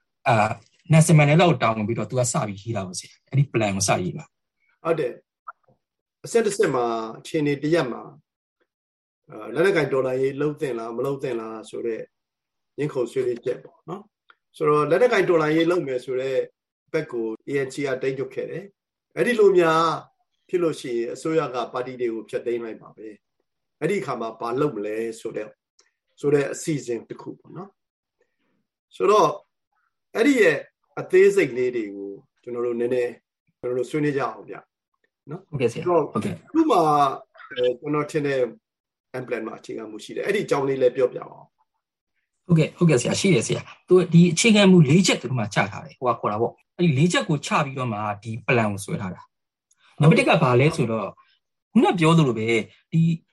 Nelson Mandelaကိုတောင်းပြီးတော့သူကစပြီးရေးတာပါဆရာအဲ့ဒီ plan ကိုစရေးပါဟုတ်တယ်အစစ်တစ်စစ်မှာအချိန်တရက်မှာလက်နက်ကင်ဒေါ်လာရေးလုံးတင်လားမလုံးတင်လားဆိုတော့ရင်းခုံဆွေးနွေးချက်ပေါ့နော်ဆိုတော့လက်နက်ကင်ဒေါ်လာရေးလုံးမယ်ဆိုတော့ဘက်ကို ANC ကတိတ်ထုတ်ခဲ့တယ်အဲ့ဒီလိုများဖြစ်လို့ရှိရင်အစိုးရကပါတီတွေကိုဖျက်သိမ်းလိုက်ပါပဲအဲ့ဒီအခါမှာဘာလုပ်မလဲဆိုတဲ့အစီအစဉ်တစ်ခုပေါ့နော်ဆိုတော့အဲ့ဒီရဲ့အသေးစိတ်လေးတွေကိုကျွန်တော်တို့နည်းနည်းကျွန်တော်တို့ဆွေးနွေးကြအောင်ဗျနော်ဟုတ်ကဲ့ဆရာဟုတ်ကဲ့ခုမှကျွန်တော်ထင်တဲ့ plan မှာအခြေခံမှုရှိတယ်အဲ့ဒီအကြောင်းလေးလည်းပြောပြပါအောင်ဟုတ်ကဲ့ဆရာရှိတယ်ဆရာသူဒီအခြေခံမှု၄ချက်သူတို့မှချထားတယ်ဟိုကခေါ်တာပေါ့အဲ့ဒီ၄ချက်ကိုချပြီးတော့မှဒီ plan ကိုဆွဲထားတာနံပါတ်1ကဘာလဲဆိုတော့ခုနပြောသလိုပဲဒီ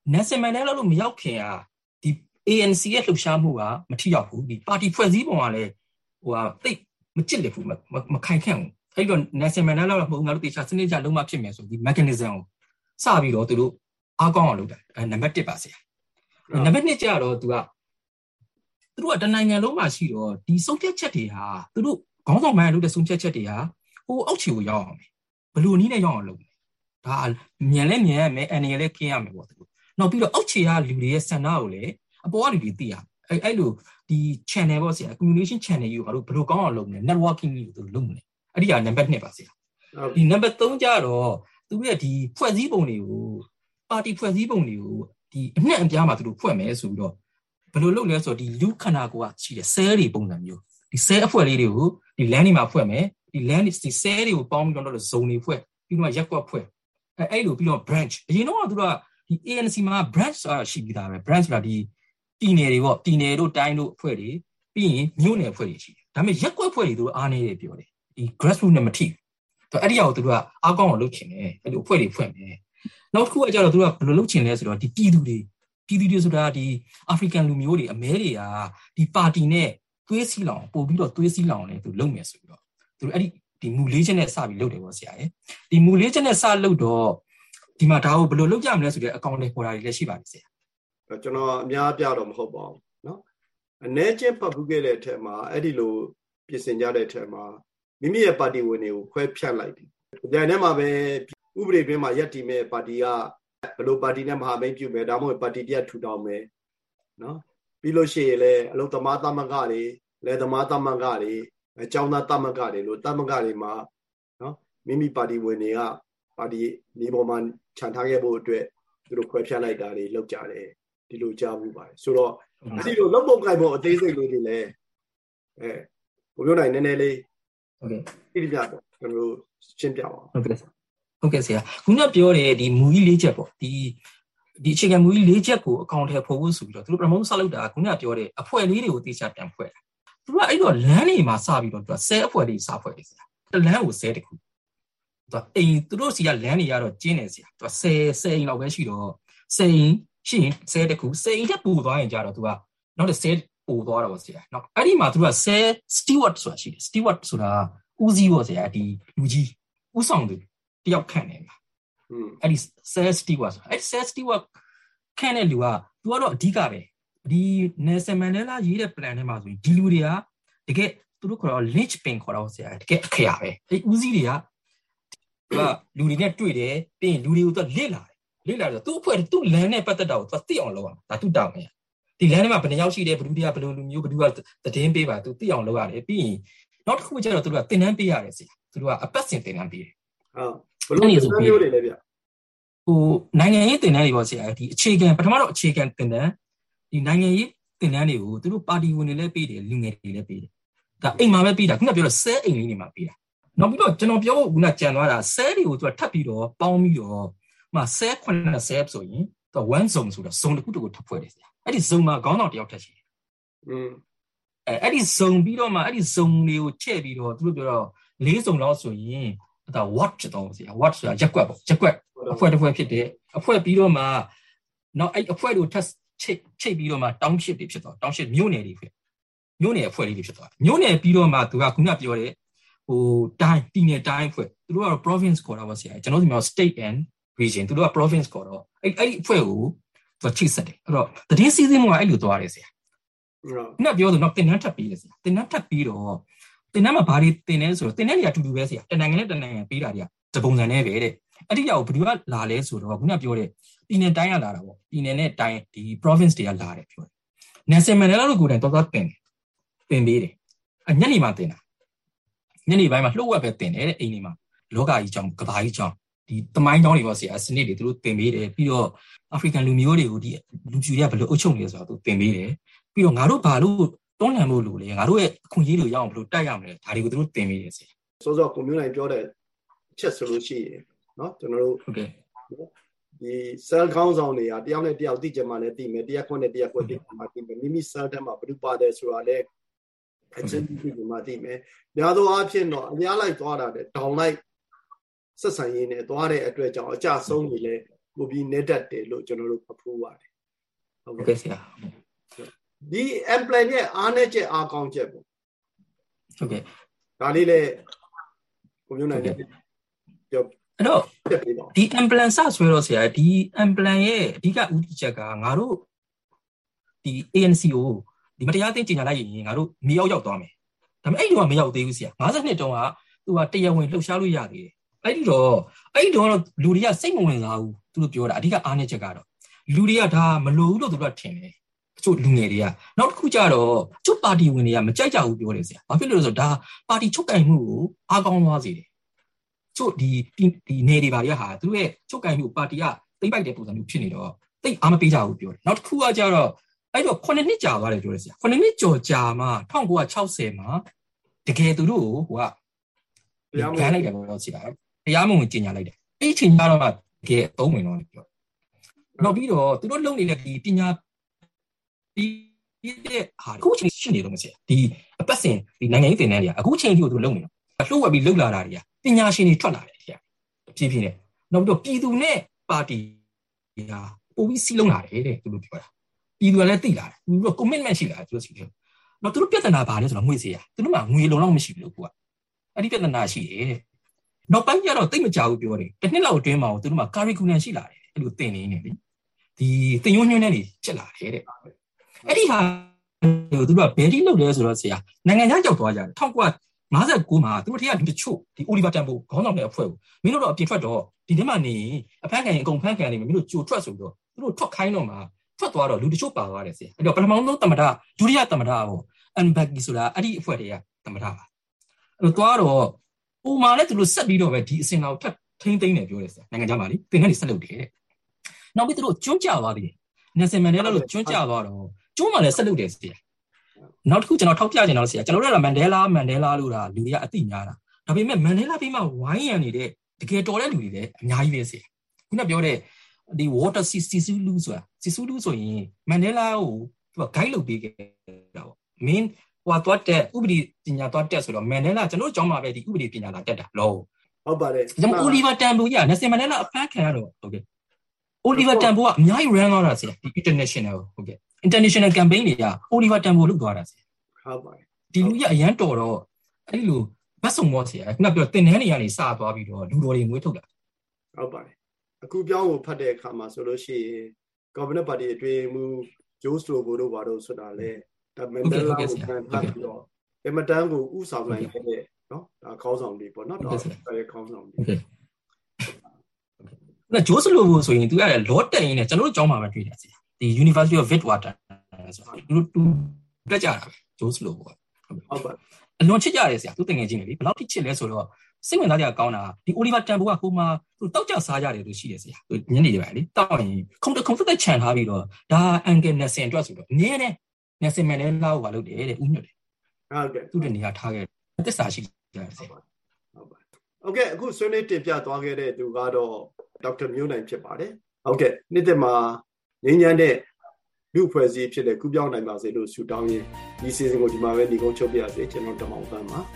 Nelson Mandela လို့မရောက်ခင်ကဒီ ANC ရဲ့လှုပ်ရှားမှုကမထိရောက်ဘူးဒီပါတီဖွဲ့စည်းပုံကလည်းတိတ်မကြစ်လက်ဘူးမခိုင်ခန့်ဘူးအဲ့တော့ Nelson Mandela ကမဟုတ်ငါတို့တေချာစနစ်ကြလုံးမဖြစ်မယ်ဆိုဒီ mechanism ကိုစပြီးတော့သူတို့အားကောင်းအောင်လုပ်တာနံပါတ်1ပါဆရာနံပါတ်2ကျတော့သူကတနိုင်ငံလုံးမှာရှိတော့ဒီစုံဖြတ်ချက်တွေဟာသူတို့ခေါင်းဆောင်ပိုင်းလုပ်တဲ့စုံဖြတ်ချက်တွေဟာဟိုအောက်ခြေကိုရောက်အောင်ဘယ်လိုနည်းနဲ့ရောက်အောင်လုပ်လဲဒါမြန်လဲမြန်ရမယ်အနေနဲ့လဲခင်းရမယ်ပေါ့သူနောက်ပြီးတော့အောက်ခြေကလူတွေရဲ့ဆန္ဒကိုလည်းအပေါ်ကလူတွေသိရအဲ့လိုဒီ channel ပေါ့ဆရာ communication channel ကြီးကိုငါတို့ဘယ်လိုကောင်းအောင်လုပ်မလဲ networking ကြီးကိုသူလုပ်မလဲအဲ့ဒီကနံပါတ်2ပါဆရာဒီနံပါတ်3ကျတော့သူရဲ့ဒီဖွဲ့စည်းပုံတွေကိုပါတီဖွဲ့စည်းပုံတွေကိုဒီအနှံ့အပြားမှာသူတို့ဖွဲ့မယ်ဆိုပြီးတော့ဘယ်လိုလုပ်လဲဆိုတော့ဒီလူခန္ဓာကိုယ်ကရှိတဲ့ cell တွေပုံစံမျိုးဒီ cell အဖွဲ့လေးတွေကိုဒီ land တွေမှာဖွဲ့မယ်ဒီ land ဒီ cell တွေကိုပေါင်းပြီးတော့ zone တွေဖွဲ့ပြီးတော့ရက်ကွက်ဖွဲ့အဲ့လိုပြီးတော့ branch အရင်တော့သူကဒီ ANC မှာ branch ဆိုတာရှိပြီးသားပဲ branch ဆိုတာဒီပြည်နယ်တွေပေါ့ပြည်နယ်တို့တိုင်းတို့အဖွဲ့တွေပြီးရင်မြို့နယ်အဖွဲ့တွေရှိတယ်ဒါပေမဲ့ရက်ကွက်အဖွဲ့တွေသူအားနေတယ်ပြောတယ်ဒီ grassroots နဲ့မထိဘူးအဲ့ဒီအရာကိုသူကအားကောင်းအောင်လုပ်ချင်တယ်အဲ့လိုအဖွဲ့တွေဖွဲ့မယ်နောက်တစ်ခုကကျတော့သူကဘယ်လိုလုပ်ချင်လဲဆိုတော့ဒီပြည်သူတွေဆိုတာဒီ African လူမျိုးတွေအမဲတွေကဒီပါတီနဲ့သွေးစည်းလောင်ပို့ပြီးတော့သွေးစည်းလောင်လည်းသူလုပ်မယ်ဆိုပြီးတော့သူအဲ့ဒီမူလေးချက်နဲ့စပြီးလုပ်တယ်ပေါ့ဆရာရဲ့ဒီမူလေးချက်နဲ့စလုပ်တော့ဒီမှာဒါကိုဘယ်လိုလုပ်ကြမလဲဆိုတဲ့အကောင့်တွေပေါ်တာတွေလည်းရှိပါတယ်ဆရာကျွန်တော်အများပြတော့မဟုတ်ပါဘူးเนาะအနေချင်းပတ်ဘူးခဲ့တဲ့အထက်မှာအဲ့ဒီလိုပြင်ဆင်ကြတဲ့အထက်မှာမိမိရဲ့ပါတီဝင်တွေကိုခွဲဖြတ်လိုက်တယ်။ဒါနဲ့မှပဲဥပဒေတွင်းမှာရပ်တည်မဲ့ပါတီကဘယ်လိုပါတီနဲ့မဟာမိတ်ပြုမယ်ဒါမှမဟုတ်ပါတီတရားထူထောင်မယ်နော်ပြီးလို့ရှိရင်လည်းအလုပ်သမားသမဂ္ဂတွေလယ်သမားသမဂ္ဂတွေအကြောင်းသားသမဂ္ဂတွေလို့သမဂ္ဂတွေမှာနော်မိမိပါတီဝင်တွေကပါတီနေပေါ်မှာခြံထားခဲ့ဖို့အတွက်သူတို့ခွဲဖြတ်လိုက်တာတွေလုပ်ကြတယ်ဒီလိုကြားမှုပါတယ်ဆိုတော့ဒီလိုလုပ်ပုံကိုင်ပုံအသေးစိတ်လေးတွေလည်းဘုံပြောနိုင်နည်းနည်းလေးဟုတ်ကဲ့ပြပြပေါ့ကျွန်တော်ရှင်းပြပါဟုတ်ကဲ့ဆရာခုနပြောတဲ့ဒီမူကြီး၄ချက်ပေါ့ဒီအခြေခံမူကြီး၄ချက်ကိုအကောင့်ထဲပို့ဖို့ဆိုပြီးတော့သူတို့ပထမဆုံးစလုပ်တာခုနပြောတဲ့အဖွဲ့လေးတွေကိုတေချာပြန်ဖွဲ့တာသူကအဲ့တော့လမ်းတွေမှာစပြီးတော့သူကဆဲအဖွဲ့လေးစဖွဲ့တယ်ဆရာတလမ်းကိုဆဲတခုသူကအိမ်သူတို့စီကလမ်းတွေကတော့ကျင်းနေဆရာသူကဆဲအိမ်လောက်ပဲရှိတော့ဆဲအိမ်ရှိရင်ဆဲတခုဆဲအိမ်တက်ပူသွားရင်ကြတော့သူကနောက်တစ်ဆဲပူသွားတော့ဆရာနောက်အဲ့ဒီမှာသူကဆဲ steward ဆိုတာရှိတယ် steward ဆိုတာဦးစီးပေါ့ဆရာဒီလူကြီးဦးဆောင်သူတယောက်ခန့်နေမှာအဲ့ဒီ sales steward အဲ့ sales steward ခန့်တဲ့လူကသူကတော့အဓိကပဲဒီ Nelson Mandela ရေးတဲ့ plan ထဲမှာဆိုရင်ဒီလူတွေကတကယ်သူတို့ခေါ်တော့ lynch pin ခေါ်တော့ဆရာတကယ်အခရာပဲအဲ့ဦးစီးတွေကလူတွေနဲ့တွေ့တယ်ပြီးရင်လူတွေကိုသူလစ်လာတယ်သူ့အဖွဲ့သူ့ land နဲ့ပတ်သက်တာကိုသူသိအောင်လုပ်ရမှာဒါသူ့တောင်းမယ်ဒီ land ထဲမှာဘယ်နှယောက်ရှိတယ်ဘယ်သူတွေကဘယ်လိုလူမျိုးဘယ်သူကသတင်းပေးပါသူသိအောင်လုပ်ရတယ်ပြီးရင်နောက်တစ်ခုကျတော့သူတို့ကသင်တန်းပေးရတယ်ဆရာသူတို့ကအပတ်စဉ်သင်တန်းပေးတယ်ဟုတ်ဘယ်လိုသင်တန်းမျိုးတွေလဲဗျနိုင်ငံရေးသင်တန်းတွေပေါ့ဆရာဒီအခြေခံပထမတော့အခြေခံသင်တန်းဒီနိုင်ငံရေးသင်တန်းတွေကိုသူတို့ပါတီဝင်တွေလည်းပေးတယ်လူငယ်တွေလည်းပေးတယ်ဒါအိမ်မှာပဲပေးတာခုနပြောတော့ဆဲအိမ်လေးတွေမှာပေးတာနောက်ပြီးတော့ကျွန်တော်ပြောဖို့ခုနကြံသွားတာဆဲတွေကိုသူကထပ်ပြီးတော့ပေါင်းပြီးတော့ဆဲ9ဆဲဆိုရင်သူက1 zone ဆိုတော့ zone တစ်ခုတစ်ခုထပ်ဖွဲ့တယ်ဆရာအဲ့ဒီ zone မှာခေါင်းဆောင်တယောက်ထပ်ရှိတယ်အဲ့ဒီ zone ပြီးတော့မှအဲ့ဒီ zone တွေကိုချဲ့ပြီးတော့သူတို့ပြောတော့4 zone လောက်ဆိုရင်ဒါ watt ဖြစ်တော့ဆရာ watt ဆိုတာရက်ကွက်ပေါ့ရက်ကွက်အဖွဲ့တစ်ဖွဲ့ဖြစ်တယ်အဖွဲ့ပြီးတော့မှနောက်အဲ့အဖွဲ့တို့ထပ်ချိတ်ပြီးတော့မှ township တွေဖြစ်သွား township မြို့နယ်တွေဖြစ်မြို့နယ်အဖွဲ့လေးတွေဖြစ်သွားမြို့နယ်ပြီးတော့မှသူကခုနပြောတဲ့တိုင်းပြည်နယ်တိုင်းအဖွဲ့သူတို့ကတော့ province ခေါ်တာပါဆရာကျွန်တော်တို့ဒီမှာ state and region သူတို့က province ခေါ်တော့အဲ့ဒီအဖွဲ့ကိုသူချိတ်ဆက်တယ်အဲ့တော့တည်င်းစီးစင်းမှုကအဲ့လိုသွားတယ်ဆရာခုနပြောဆိုတော့တင်နန်းထပ်ပြီးတယ်ဆရာတင်နန်းထပ်ပြီးတော့တင်နန်းမှာဘာတွေတင်နေဆိုတော့တင်နန်းတွေကအတူတူပဲဆရာတနိုင်ငံနဲ့တနိုင်ငံပေးတာတွေကတပုံစံနဲ့ပဲတဲ့အဲ့ဒီရောက်ဘယ်သူကလာလဲဆိုတော့ခုနပြောတဲ့ပြည်နယ်တိုင်းကလာတာပေါ့ပြည်နယ်နဲ့တိုင်းဒီ province တွေကလာတယ်ပြောတယ် Nelson Mandela တို့ကိုယ်တိုင်တော့တင်ပေးတယ်ညနေမှတင်တာညနေပိုင်းမှာလှုပ်ဝက်ပဲတင်တယ်တဲ့အိမ်တွေမှာလောကကြီးကြောင်းကဘာကြီးကြောင်းဒီတမိုင်းကြောင်းတွေပေါ့ဆရာစနစ်တွေသူတို့တင်ပေးတယ်ပြီးတော့ African လူမျိုးတွေကိုဒီလူဖြူတွေကဘယ်လိုအုပ်ချုပ်နေလဲဆိုတော့သူတင်ပေးတယ်ပြီးတော့ငါတို့ဘာလို့တွန်းလှန်ဖို့လိုလဲငါတို့ရဲ့အခွင့်အရေးတွေရအောင်ဘယ်လိုတိုက်ရမလဲဒါတွေကိုသူတို့တင်ပေးတယ်ဆရာစောစောကွန်မြူနိုင်ပြောတဲ့အချက်ဆိုလို့ရှိရင်เนาะကျွန်တော်တို့ဟုတ်ကဲ့ဒီ cell ခေါင်းဆောင်တွေကတယောက်နဲ့တယောက်သိကြမှာလည်းသိမယ်တရားခွင့်နဲ့တရားခွင့်သိမှာသိမယ်မိမိ cell ထဲမှာဘယ်လိုပါတယ်ဆိုတာလည်းအချင်းချင်းဒီမှာသိမယ်များသောအားဖြင့်တော့အများလိုက်သွားတာတဲ့ down လိုက်ဆက်ဆံရေးနဲ့သွားတဲ့အတွက်ကြောင့်အကြဆုံးတွေလည်းပိုပြီးနေတတ်တယ်လို့ကျွန်တော်တို့ဖဖိုးပါတယ်ဟုတ်ကဲ့ဆရာဒီ implant ရဲ့အားနည်းချက်အားကောင်းချက်ပေါ့ဟုတ်ကဲ့ဒါလေးလေကိုမျိုးနိုင်တယ်ပြောအဲ့တော့ဒီ implant ဆွဲတော့ဆရာဒီ implant ရဲ့အဓိကဥတီချက်ကငါတို့ဒီ ANCO ဒီမတရားသင်းကြီးညာလိုက်ရင်ငါတို့မြေရောက်သွားမယ်ဒါပေမဲ့အဲ့ဒီတော့မရောက်သေးဘူးဆရာ52တုန်းကသူကတရားဝင်လှုပ်ရှားလို့ရသေးတယ်အဲ့ဒီတော့လူတွေကစိတ်မဝင်စားဘူးသူတို့ပြောတာအဓိကအားနည်းချက်ကတော့လူတွေကဒါမလိုဘူးလို့သူတို့ထင်တယ်အချို့လူငယ်တွေကနောက်တစ်ခုကျတော့အချို့ပါတီဝင်တွေကမကြိုက်ကြဘူးပြောတယ်ဆရာဘာဖြစ်လို့လဲဆိုတော့ဒါပါတီချုပ်ကင်မှုကိုအားကောင်းသွားစေတယ်ချို့ဒီနေတွေပါတွေကဟာသူတို့ရဲ့ချုပ်ကင်မှုပါတီကသိမ့်ပိုက်တဲ့ပုံစံမျိုးဖြစ်နေတော့သိအားမပေးကြဘူးပြောတယ်နောက်တစ်ခုကကျတော့အဲ့တော့9နှစ်ကြာသွားတယ်ပြောတယ်ဆရာ9နှစ်ကျော်ကြာမှ1960မှာတကယ်သူတို့ကိုကတရားမဝင်လိုက်တယ်ပေါ့ဆရာတရားမဝင်ကြီးညာလိုက်တယ်အဲ့ဒီချိန်ကျတော့တကယ်သုံးဝင်တော့ပြောနောက်ပြီးတော့သူတို့လုပ်နေတဲ့ဒီပညာဒီဟာအခုချိန်ရှိနေတော့မဆရာဒီအပတ်စဉ်ဒီနိုင်ငံရေးသင်တန်းတွေကအခုချိန်ထိကိုသူလုပ်နေတော့လှုပ်ဝက်ပြီးလှုပ်လာတာတွေကပညာရှင်တွေထွက်လာတယ်ဆရာဖြည်းဖြည်းနဲ့နောက်ပြီးတော့ပြည်သူနဲ့ပါတီကပိုပြီးစီးလုံးလာတယ်တဲ့သူတို့ပြောတာပြည်သူကလည်းသိလာတယ်သူတို့ commitment ရှိလာတယ်သူတို့စီတယ်နောက်သူတို့ပြဿနာဘာလဲဆိုတော့ငွေစေရသူတို့ကငွေလုံလောက်မရှိဘူးလို့ကအဲ့ဒီပြဿနာရှိတယ်နောက်ပိုင်းကျတော့တိတ်မကြဘူးပြောတယ်တစ်နှစ်လောက်အတွင်းမှာသူတို့က curriculum ရှိလာတယ်အဲ့လိုသင်နေနေလေဒီသင်ရိုးညွှန်းတဲ့နေဖြစ်လာတယ်တဲ့အဲ့ဒီဟာသူတို့ကဘယ်ထိလုပ်လဲဆိုတော့ဆရာနိုင်ငံခြားရောက်သွားကြတယ်1959မှာသူတို့ထက်ကတချို့ဒီ Oliver Tambo ခေါင်းဆောင်တဲ့အဖွဲ့ကိုမင်းတို့တော့အပြင်ထွက်တော့ဒီထဲမှာနေအဖမ်းခံရင်အကုန်ဖမ်းခံနေမင်းတို့ကြိုထွက်ဆိုတော့သူတို့ထွက်ခိုင်းတော့မှာထွက်သွားတော့လူတချို့ပါသွားတယ်ဆရာအဲ့တော့ပထမဆုံးသမ္မတဒုတိယသမ္မတပေါ့အန်ဘက်ကီဆိုတာအဲ့ဒီအဖွဲ့တွေကသမ္မတပါအဲ့တော့သွားတော့ပုံမှန်လည်းသူတို့ဆက်ပြီးတော့ပဲဒီအစင်တော်ထပ်ထိမ့်သိမ့်တယ်ပြောတယ်ဆရာနိုင်ငံခြားမှာလေသင်္ကန်းတွေဆက်လုပ်တယ်တဲ့နောက်ပြီးသူတို့ကျွန်းကြသွားသေးတယ်Nelson Mandela လို့ကျွန်းကြသွားတော့ကျွန်းမှာလည်းဆက်လုပ်တယ်ဆရာနောက်တစ်ခုကျွန်တော်ထောက်ပြချင်တော့ဆရာကျွန်တော်တို့ကမန်ဒဲလာလို့တာလူတွေကအသိများတာဒါပေမဲ့မန်ဒဲလာပြီးမှဝိုင်းရံနေတဲ့တကယ်တော်တဲ့လူတွေလည်းအများကြီးပဲဆရာခုနပြောတဲ့ဒီ water Sisulu ဆိုရင်မန်ဒဲလာကိုသူက guide လုပ်ပေးခဲ့တာပေါ့ main ဟိုသွားတဲ့ဥပဒေပညာသွားတက်ဆိုတော့မန်ဒဲလာကျွန်တော်ကျောင်းမှာပဲဒီဥပဒေပညာလာတက်တာလို့ဟုတ်ပါတယ်ကျွန်တော် Oliver Tambo ကြီးက Nelson Mandela အဖမ်းခံရတော့ဟုတ်ကဲ့ Oliver Tambo ကအများကြီး run သွားတာဆရာဒီ international ဟုတ်ကဲ့ international campaign တွေက Oliver Tambo လုပ်သွားတာဆရာဟုတ်ပါတယ်ဒီလူကြီးအရန်တော်တော့အဲ့ဒီလိုဘတ်စုံမောဆရာခုနပြောတင်နှန်းတွေကနေစသွားပြီးတော့လူတော်တွေငွေထုတ်တာဟုတ်ပါတယ်အခုပြောင်းကိုဖတ်တဲ့အခါမှာဆိုလို့ရှိရင် Communist Party အတွင်းမူ Joe Slovo တို့ဘာလို့ဆိုတာလဲဒါမန်ဒဲလာကိုဖန်ဖတ်ပြီးတော့အမတန်ကိုဥဆောင်နိုင်တဲ့နော်ဒါခေါင်းဆောင်တွေပေါ့နော်တော့အဲခေါင်းဆောင်တွေ那就是路所以都要落地呢，咱们讲嘛嘛对的，the University of Witwatersrand，都家啦，就是路。 好吧。 乱七八糟的，都等眼睛里，不老提起来说了，新闻大家讲啦，你奥利巴占卜啊，好嘛，都到家啥家里都是的，都年里来的，当然空在钱下边了，但按个那现状说了，年呢，那些买的老话都得乌牛的，都是你要他个，这啥事情？ 好吧。OK， အခုဆွေးနွေးတင်ပြသွားခဲ့တဲ့သူကတော့ဒေါက်တာမျိုးနိုင်ဖြစ်ပါတယ်။ဟုတ်ကဲ့နေ့တည်းမှာငြိမ်းချမ်းတဲ့လူဖွဲ့စည်းဖြစ်တဲ့ကုပြောင်းနိုင်ပါစေလို့ဆုတောင်းရင်းဒီစီစဉ်ကိုဒီမှာပဲညီကုန်းချုပ်ပြရစေကျွန်တော်တမောင်ပန်းပါ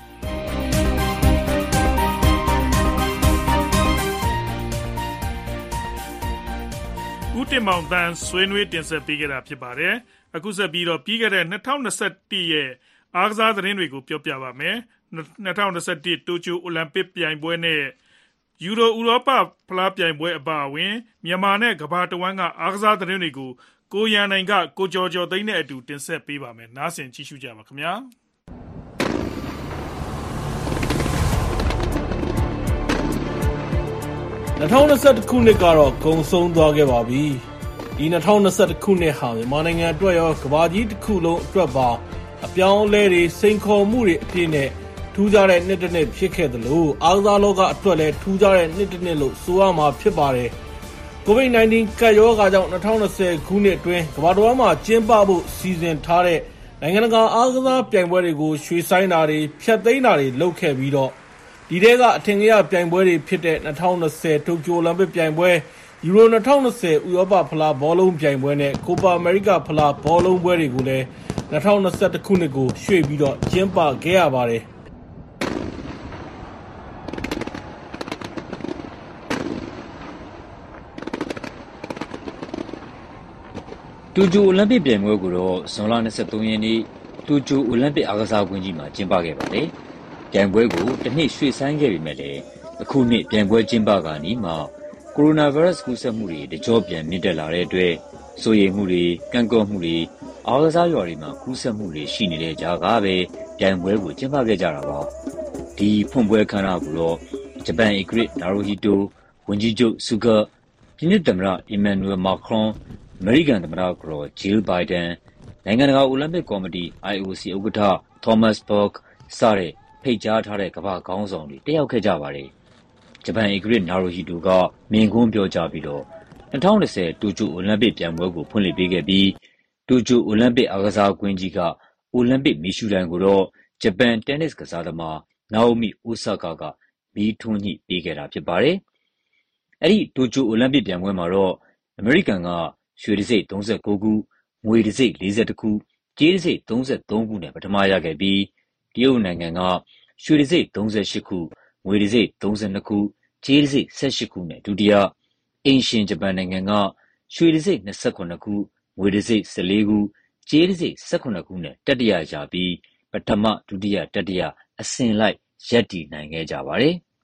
ဦးတင်မောင်ပန်းဆွေးနွေးတင်ဆက်ပေးခဲ့တာဖြစ်ပါတယ်။အခုဆက်ပြီးတော့ပြီးခဲ့တဲ့2021ရဲ့အားကစားသတင်းတွေကိုပြောပြပါမယ်။2021တိုကျိုအိုလံပစ်ပြိုင်ပွဲနဲ့ယူရိုဥရောပဖလားပြိုင်ပွဲအပါအဝင်မြန်မာနဲ့ကမ္ဘာတဝန်းကအားကစားသတင်းတွေကိုကိုရန်နိုင်ကကိုကျော်ကျော်သိန်းနဲ့အတူတင်ဆက်ပေးပါမယ်။နားဆင်ကြည့်ရှုကြပါခင်ဗျာ။2021ခုနှစ်ကတော့ဂုံဆုံးသွားခဲ့ပါပြီ။ဒီ2021ခုနှစ်ဟာမြန်မာနိုင်ငံအတွက်ရောကမ္ဘာကြီးတစ်ခုလုံးအတွက်ပါအပြောင်းအလဲတွေစိန်ခေါ်မှုတွေအပြည့်နဲ့ထူးခြားတဲ့နှစ်တစ်နှစ်ဖြစ်ခဲ့သလိုအားကစားလောကအတွက်လည်းထူးခြားတဲ့နှစ်တစ်နှစ်လို့ဆိုရမှာဖြစ်ပါတယ်။ COVID-19 ကပ်ရောဂါကြောင့်2020ခုနှစ်အတွင်းကမ္ဘာတစ်ဝန်းမှာကျင်းပဖို့စီစဉ်ထားတဲ့နိုင်ငံတကာအားကစားပြိုင်ပွဲတွေကိုရွှေ့ဆိုင်းတာတွေဖျက်သိမ်းတာတွေလုပ်ခဲ့ပြီးတော့ဒီထဲကအထင်ကရပြိုင်ပွဲတွေဖြစ်တဲ့2020တိုကျိုအိုလံပစ်ပြိုင်ပွဲယူရို2020ဥရောပဖလားဘောလုံးပြိုင်ပွဲနဲ့ကိုပါအမေရိကဖလားဘောလုံးပွဲတွေကိုလည်း2021ခုနှစ်ကိုရွှေ့ပြီးတော့ကျင်းပခဲ့ရပါတယ်။တိုကျိုအိုလံပစ်ပြိုင်ပွဲကိုတော့ဇွန်လ23ရက်နေ့တိုကျိုအိုလံပစ်အားကစားကွင်းကြီးမှာကျင်းပခဲ့ပါတယ်။ပြိုင်ပွဲကိုတစ်နှစ်ရွှေ့ဆိုင်းခဲ့ပေမဲ့လည်းအခုနှစ်ပြိုင်ပွဲကျင်းပကနီးမှာကိုရိုနာဗိုင်းရပ်စ်ကူးစက်မှုတွေတကြော့ပြန်မြင့်တက်လာတဲ့အတွက်စိုးရိမ်မှုတွေကန့်ကွက်မှုတွေအားကစားရွာတွေမှာကူးစက်မှုတွေရှိနေတဲ့ကြားကပဲပြိုင်ပွဲကိုကျင်းပခဲ့ကြတာပါ။ဒီဖွင့်ပွဲခမ်းနားကိုတော့ဂျပန်ဧကရာဇ်နာရူဟီတိုဝန်ကြီးချုပ်ဆူဂါပြည်နယ်သမ္မတအီမန်နျူယ်မာခရွန်အမေရိကန်သမ္မတကတော်ဂျီလ်ဘိုင်ဒန်နိုင်ငံတကာအိုလံပစ်ကော်မတီ IOC ဥက္ကဋ္ဌသောမတ်စ်ဘော့ခ်စတဲ့ဖိတ်ကြားထားတဲ့ကမ္ဘာခေါင်းဆောင်တွေတက်ရောက်ခဲ့ကြပါတယ်။ဂျပန်ဧကရာဇ်နာရူဟီတိုကမြင်ကွန်းပြောကြားပြီးတော့2020တိုကျိုအိုလံပစ်ပြိုင်ပွဲကိုဖွင့်လှစ်ပေးခဲ့ပြီးတိုကျိုအိုလံပစ်အားကစားကွင်းကြီးကအိုလံပစ်မီးရှူးတိုင်ကိုတော့ဂျပန်တင်းနစ်ကစားသမားနာအိုမီအိုဆာကာကမီးထွန်းညှိပေးခဲ့တာဖြစ်ပါတယ်။အဲဒီတိုကျိုအိုလံပစ်ပြိုင်ပွဲမှာတော့အမေရိကန်ကရွှေတံဆိပ်39ခုငွေတံဆိပ်41ခုကြေးတံဆိပ်33ခုနဲ့ပထမရခဲ့ပြီးတရုတ်နိုင်ငံကရွှေတံဆိပ်38ခုငွေတံဆိပ်32ခုကြေးတံဆိပ်18ခုနဲ့ဒုတိယအိမ်ရှင်ဂျပန်နိုင်ငံကရွှေတံဆိပ်28ခုငွေတံဆိပ်14ခုကြေးတံဆိပ်18ခုနဲ့တတိယရပြီးပထမဒုတိယတတိယအစဉ်လိုက်ရပ်တည်နိုင်ခဲ့ကြပါတယ်။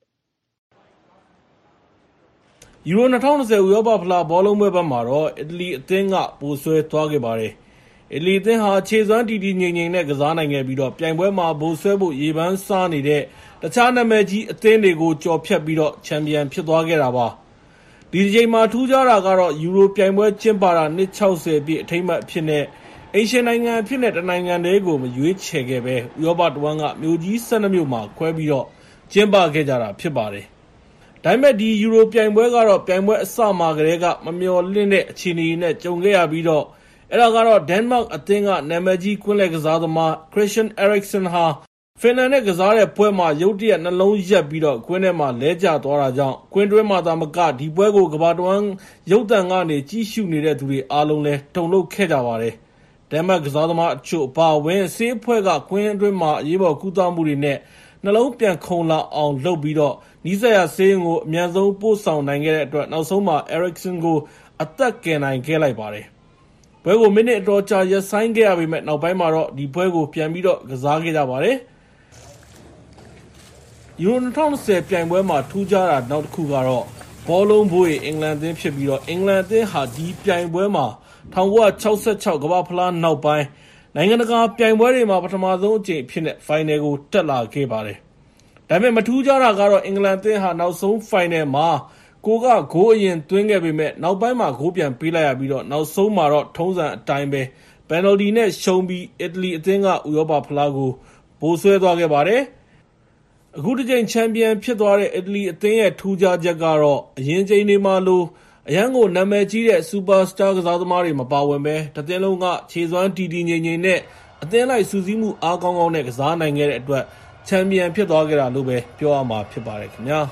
ယူရို2020ဥရောပဖလားဘောလုံးပွဲဘက်မှာတော့အီတလီအသင်းကပိုဆွဲသွားခဲ့ပါတယ်။အီတလီအသင်းဟာခြေစွမ်းတည်တည်ငြိမ်ငြိမ်နဲ့ကစားနိုင်ခဲ့ပြီးတော့ပြိုင်ပွဲမှာပိုဆွဲဖို့ရေပန်းစားနေတဲ့တခြားနာမည်ကြီးအသင်းတွေကိုကျော်ဖြတ်ပြီးတော့ချန်ပီယံဖြစ်သွားခဲ့တာပါ။ဒီချိန်မှာထူးခြားတာကတော့ယူရိုပြိုင်ပွဲကျင်းပတာနှစ်60ပြည့်အထိမ်းအမှတ်အဖြစ်နဲ့အိမ်ရှင်နိုင်ငံအဖြစ်နဲ့တနိုင်ငံတည်းကိုမရွေးချယ်ခဲ့ပဲဥရောပတဝန်းကမြို့ကြီး12မြို့မှာခွဲပြီးတော့ကျင်းပခဲ့ကြတာဖြစ်ပါတယ်။ဒါပေမဲ့ဒီယူရိုပြိုင်ပွဲကတော့ပြိုင်ပွဲအစမှာကတည်းကမမျှော်လင့်တဲ့အခြေအနေနဲ့ကြုံခဲ့ရပြီးတော့အဲ့ဒါကတော့ဒန်မတ်အသင်းကနာမည်ကြီးကွင်းလယ်ကစားသမားခရစ်ရှင်အဲရစ်ဆန်ဟာဖင်လန်နဲ့ကစားတဲ့ပွဲမှာရုတ်တရက်နှလုံးရက်ပြီးတော့ကွင်းထဲမှာလဲကျသွားတာကြောင့်ကွင်းတွင်းမှာသာမကဒီပွဲကိုကမ္ဘာတဝန်းရုပ်သံကနေကြည့်ရှုနေတဲ့သူတွေအားလုံးလဲတုန်လှုပ်ခဲ့ကြပါတယ်။ဒန်မတ်ကစားသမားအချို့အပါအဝင်ဆေးအဖွဲ့ကကွင်းအတွင်းမှာအရေးပေါ်ကုသမှုတွေနဲ့နှလုံးပြန်ခုန်လာအောင်လုပ်ပြီးတော့နီးစပ်ရာဆေးရုံကိုအမြန်ဆုံးပို့ဆောင်နိုင်ခဲ့တဲ့အတွက်နောက်ဆုံးမှာအဲရစ်ဆန်ကိုအသက်ကယ်နိုင်ခဲ့လိုက်ပါတယ်။ပွဲကိုမိနစ်အတော်ကြာရပ်ဆိုင်းခဲ့ရပေမဲ့နောက်ပိုင်းမှာတော့ဒီပွဲကိုပြန်ပြီးတော့ကစားခဲ့ကြပါတယ်။ယူရို2020ပြိုင်ပွဲမှာထူးခြားတာနောက်တစ်ခုကတော့ဘောလုံးဘိုးအင်္ဂလန်အသင်းဖြစ်ပြီးတော့အင်္ဂလန်အသင်းဟာဒီပြိုင်ပွဲမှာ1966ကမ္ဘာဖလားနောက်ပိုင်းနိုင်ငံတကာပြိုင်ပွဲတွေမှာပထမဆုံးအကြိမ်ဖြစ်တဲ့ဖိုင်နယ်ကိုတက်လာခဲ့ပါတယ်။ဒါပေမဲ့မထူးခြားတာကတော့အင်္ဂလန်အသင်းဟာနောက်ဆုံးဖိုင်နယ်မှာကိုကဂိုးအရင်သွင်းခဲ့ပေမဲ့နောက်ပိုင်းမှာဂိုးပြန်ပေးလိုက်ရပြီးတော့နောက်ဆုံးမှာတော့ထုံးစံအတိုင်းပဲပယ်နယ်တီနဲ့ရှုံးပြီးအီတလီအသင်းကဥရောပဖလားကိုပိုဆွဲသွားခဲ့ပါတယ်။အခုတစ်ချိန်ချန်ပီယံဖြစ်သွားတဲ့အီတလီအသင်းရဲ့ထူးခြားချက်ကတော့အရင်ချိန်တွေမှာလိုအရန်ကိုနာမည်ကြီးတဲ့စူပါစတာကစားသမားတွေမပါဝင်ပဲတစ်သင်းလုံးကခြေစွမ်းတည်တည်ငြိမ်ငြိမ်နဲ့အသင်းလိုက်စူးစီးမှုအားကောင်းကောင်းနဲ့ကစားနိုင်ခဲ့တဲ့အတွက်ချန်ပီယံဖြစ်သွားခဲ့တာလို့ပဲပြောရမှာဖြစ်ပါတယ်ခင်ဗျာ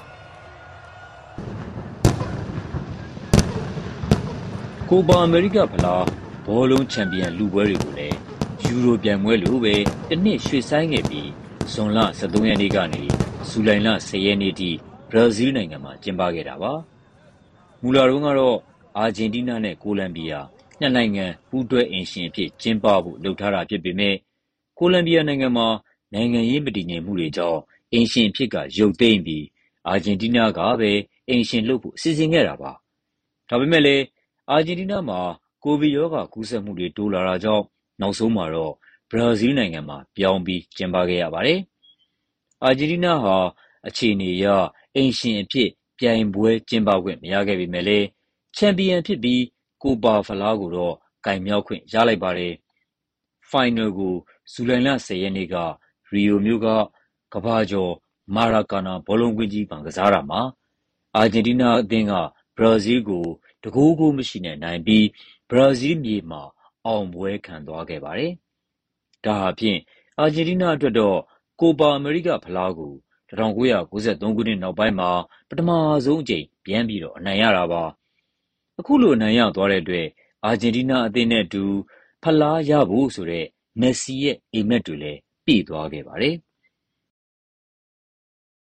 ကိုပါအမေရိကဖလားဘောလုံးချန်ပီယံလူပွဲတွေကိုလည်းယူရိုပြိုင်ပွဲလိုပဲတစ်နှစ်ရွှေ့ဆိုင်းခဲ့ပြီးဇွန်လ23ရက်နေ့ကနေဇူလိုင်လ10ရက်နေ့ထိဘရာဇီးနိုင်ငံမှာကျင်းပခဲ့တာပါ။မူလာတုန်းကတော့အာဂျင်တီးနားနဲ့ကိုလံဘီယာနှစ်နိုင်ငံပူးတွဲအိမ်ရှင်အဖြစ်ကျင်းပဖို့လုပ်ထားတာဖြစ်ပေမဲ့ကိုလံဘီယာနိုင်ငံမှာနိုင်ငံရေးမတည်ငြိမ်မှုတွေကြောင့်အိမ်ရှင်အဖြစ်ကရုပ်သိမ်းပြီးအာဂျင်တီးနားကပဲအိမ်ရှင်လုပ်ဖို့စီစဉ်ခဲ့တာပါ။ဒါပေမဲ့လည်းအာဂျင်တီးနားမှာကိုဗစ်ရောဂါကူးစက်မှုတွေတိုးလာတာကြောင့်နောက်ဆုံးမှာတော့ဘရာဇီးနိုင်ငံမှာပြောင်းပြီးကျင်းပခဲ့ရပါတယ်။အာဂျင်တီးနားဟာအခြေအနေအရအိမ်ရှင်အဖြစ်ပြိုင်ပွဲကျင်းပခွင့်မရခဲ့ပေမဲ့လည်းချန်ပီယံဖြစ်ပြီးကိုပါဖလားကိုတော့ကင်မြောက်ခွင့်ရလိုက်ပါတယ်။ဖိုင်နယ်ကိုဇူလိုင်လ10ရက်နေ့ကရီယိုမြို့ကကမ္ဘာကျော်မာရာကာနာဘောလုံးကွင်းကြီးမှာကစားတာမှာအာဂျင်တီးနားအသင်းကဘရာဇီးကိုတဂိုးကိုမရှိနဲ့နိုင်ပြီးဘရာဇီးမြေမှာအောင်ပွဲခံသွားခဲ့ပါတယ်။ဒါဟာဖြင့်အာဂျင်တီးနားအတွက်တော့ကိုပါအမေရိကဖလားကို1993ခုနှစ်နောက်ပိုင်းမှာပထမဆုံးအကြိမ်ပြန်ပြီးတော့အနိုင်ရတာပါ။အခုလိုအနိုင်ရသွားတဲ့အတွက်အာဂျင်တီးနားအသင်းနဲ့အတူဖလားရဖို့ဆိုတဲ့မက်ဆီရဲ့အိမ်မက်တွေလည်းပြည့်သွားခဲ့ပါတယ်။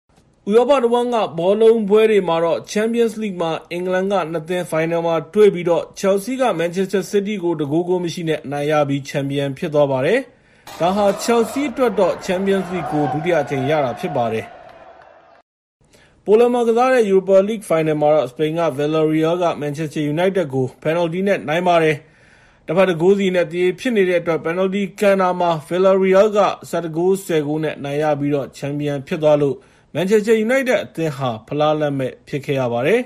ရောပတစ်ဝန်းကဘောလုံးပွဲတွေမှာတော့ Champions League မှာအင်္ဂလန်က2သင်း final မှာတွေ့ပြီးတော့ Chelsea က Manchester City ကို1 ဂိုးမရှိနဲ့အနိုင်ရပြီးချန်ပီယံဖြစ်သွားပါတယ်။ဒါဟာ Chelsea အတွက်တော့ Champions League ကိုဒုတိယအကြိမ်ရတာဖြစ်ပါတယ်။ပိုလန်မှာကစားတဲ့ Europa League final မှာတော့ စပိန်က Villarreal က Manchester United ကို penalty နဲ့နိုင်ပါတယ်။တစ်ဖက်1 ဂိုးစီနဲ့တည်ဖြစ်နေတဲ့အတွက် penalty ကန်တာမှာ Villarreal က11 ဂိုး 10 ဂိုးနဲ့နိုင်ရပြီးတော့ချန်ပီယံဖြစ်သွားလို့Manchester United အသင်းဟာဖလားလက်မဲ့ဖြစ်ခဲ့ရပါတယ်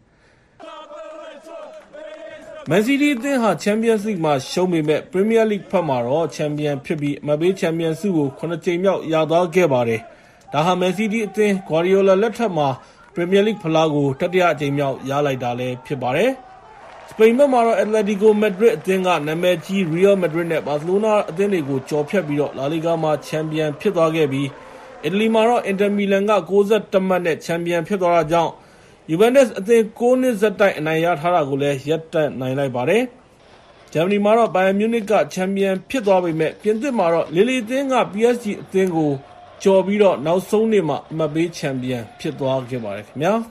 ။ Man City အသင်းဟာ Champions League မှာရှုံးပေမဲ့ Premier League ဘက်မှာတော့ချန်ပီယံဖြစ်ပြီးအမှတ်ပေးချန်ပီယံဆုကို9 ကြိမ်မြောက်ရသွားခဲ့ပါတယ်။ဒါဟာ Man City အသင်း Guardiola လက်ထက်မှာ Premier League ဖလားကိုတတိယအကြိမ်မြောက်ရလိုက်တာလည်းဖြစ်ပါတယ်။စပိန်ဘက်မှာတော့ Atletico Madrid အသင်းကနာမည်ကြီး Real Madrid နဲ့ Barcelona အသင်းတွေကိုကျော်ဖြတ်ပြီးတော့ La Liga မှာချန်ပီယံဖြစ်သွားခဲ့ပြီးအီတလီမှာတော့ Inter Milan က61 မှတ်နဲ့ချန်ပီယံဖြစ်သွားတာကြောင့် Juventus အသင်း9 နှစ်ဆက်တိုက်အနိုင်ရထားတာကိုလည်းရပ်တန့်နိုင်လိုက်ပါတယ်။ဂျာမနီမှာတော့ Bayern Munich ကချန်ပီယံဖြစ်သွားပေမဲ့ပြင်သစ်မှာတော့ Lille အသင်းက PSG အသင်းကိုကျော်ပြီးတော့နောက်ဆုံးနေ့မှာအမှတ်ပေးချန်ပီယံဖြစ်သွားခဲ့ပါတယ်ခင်ဗျာ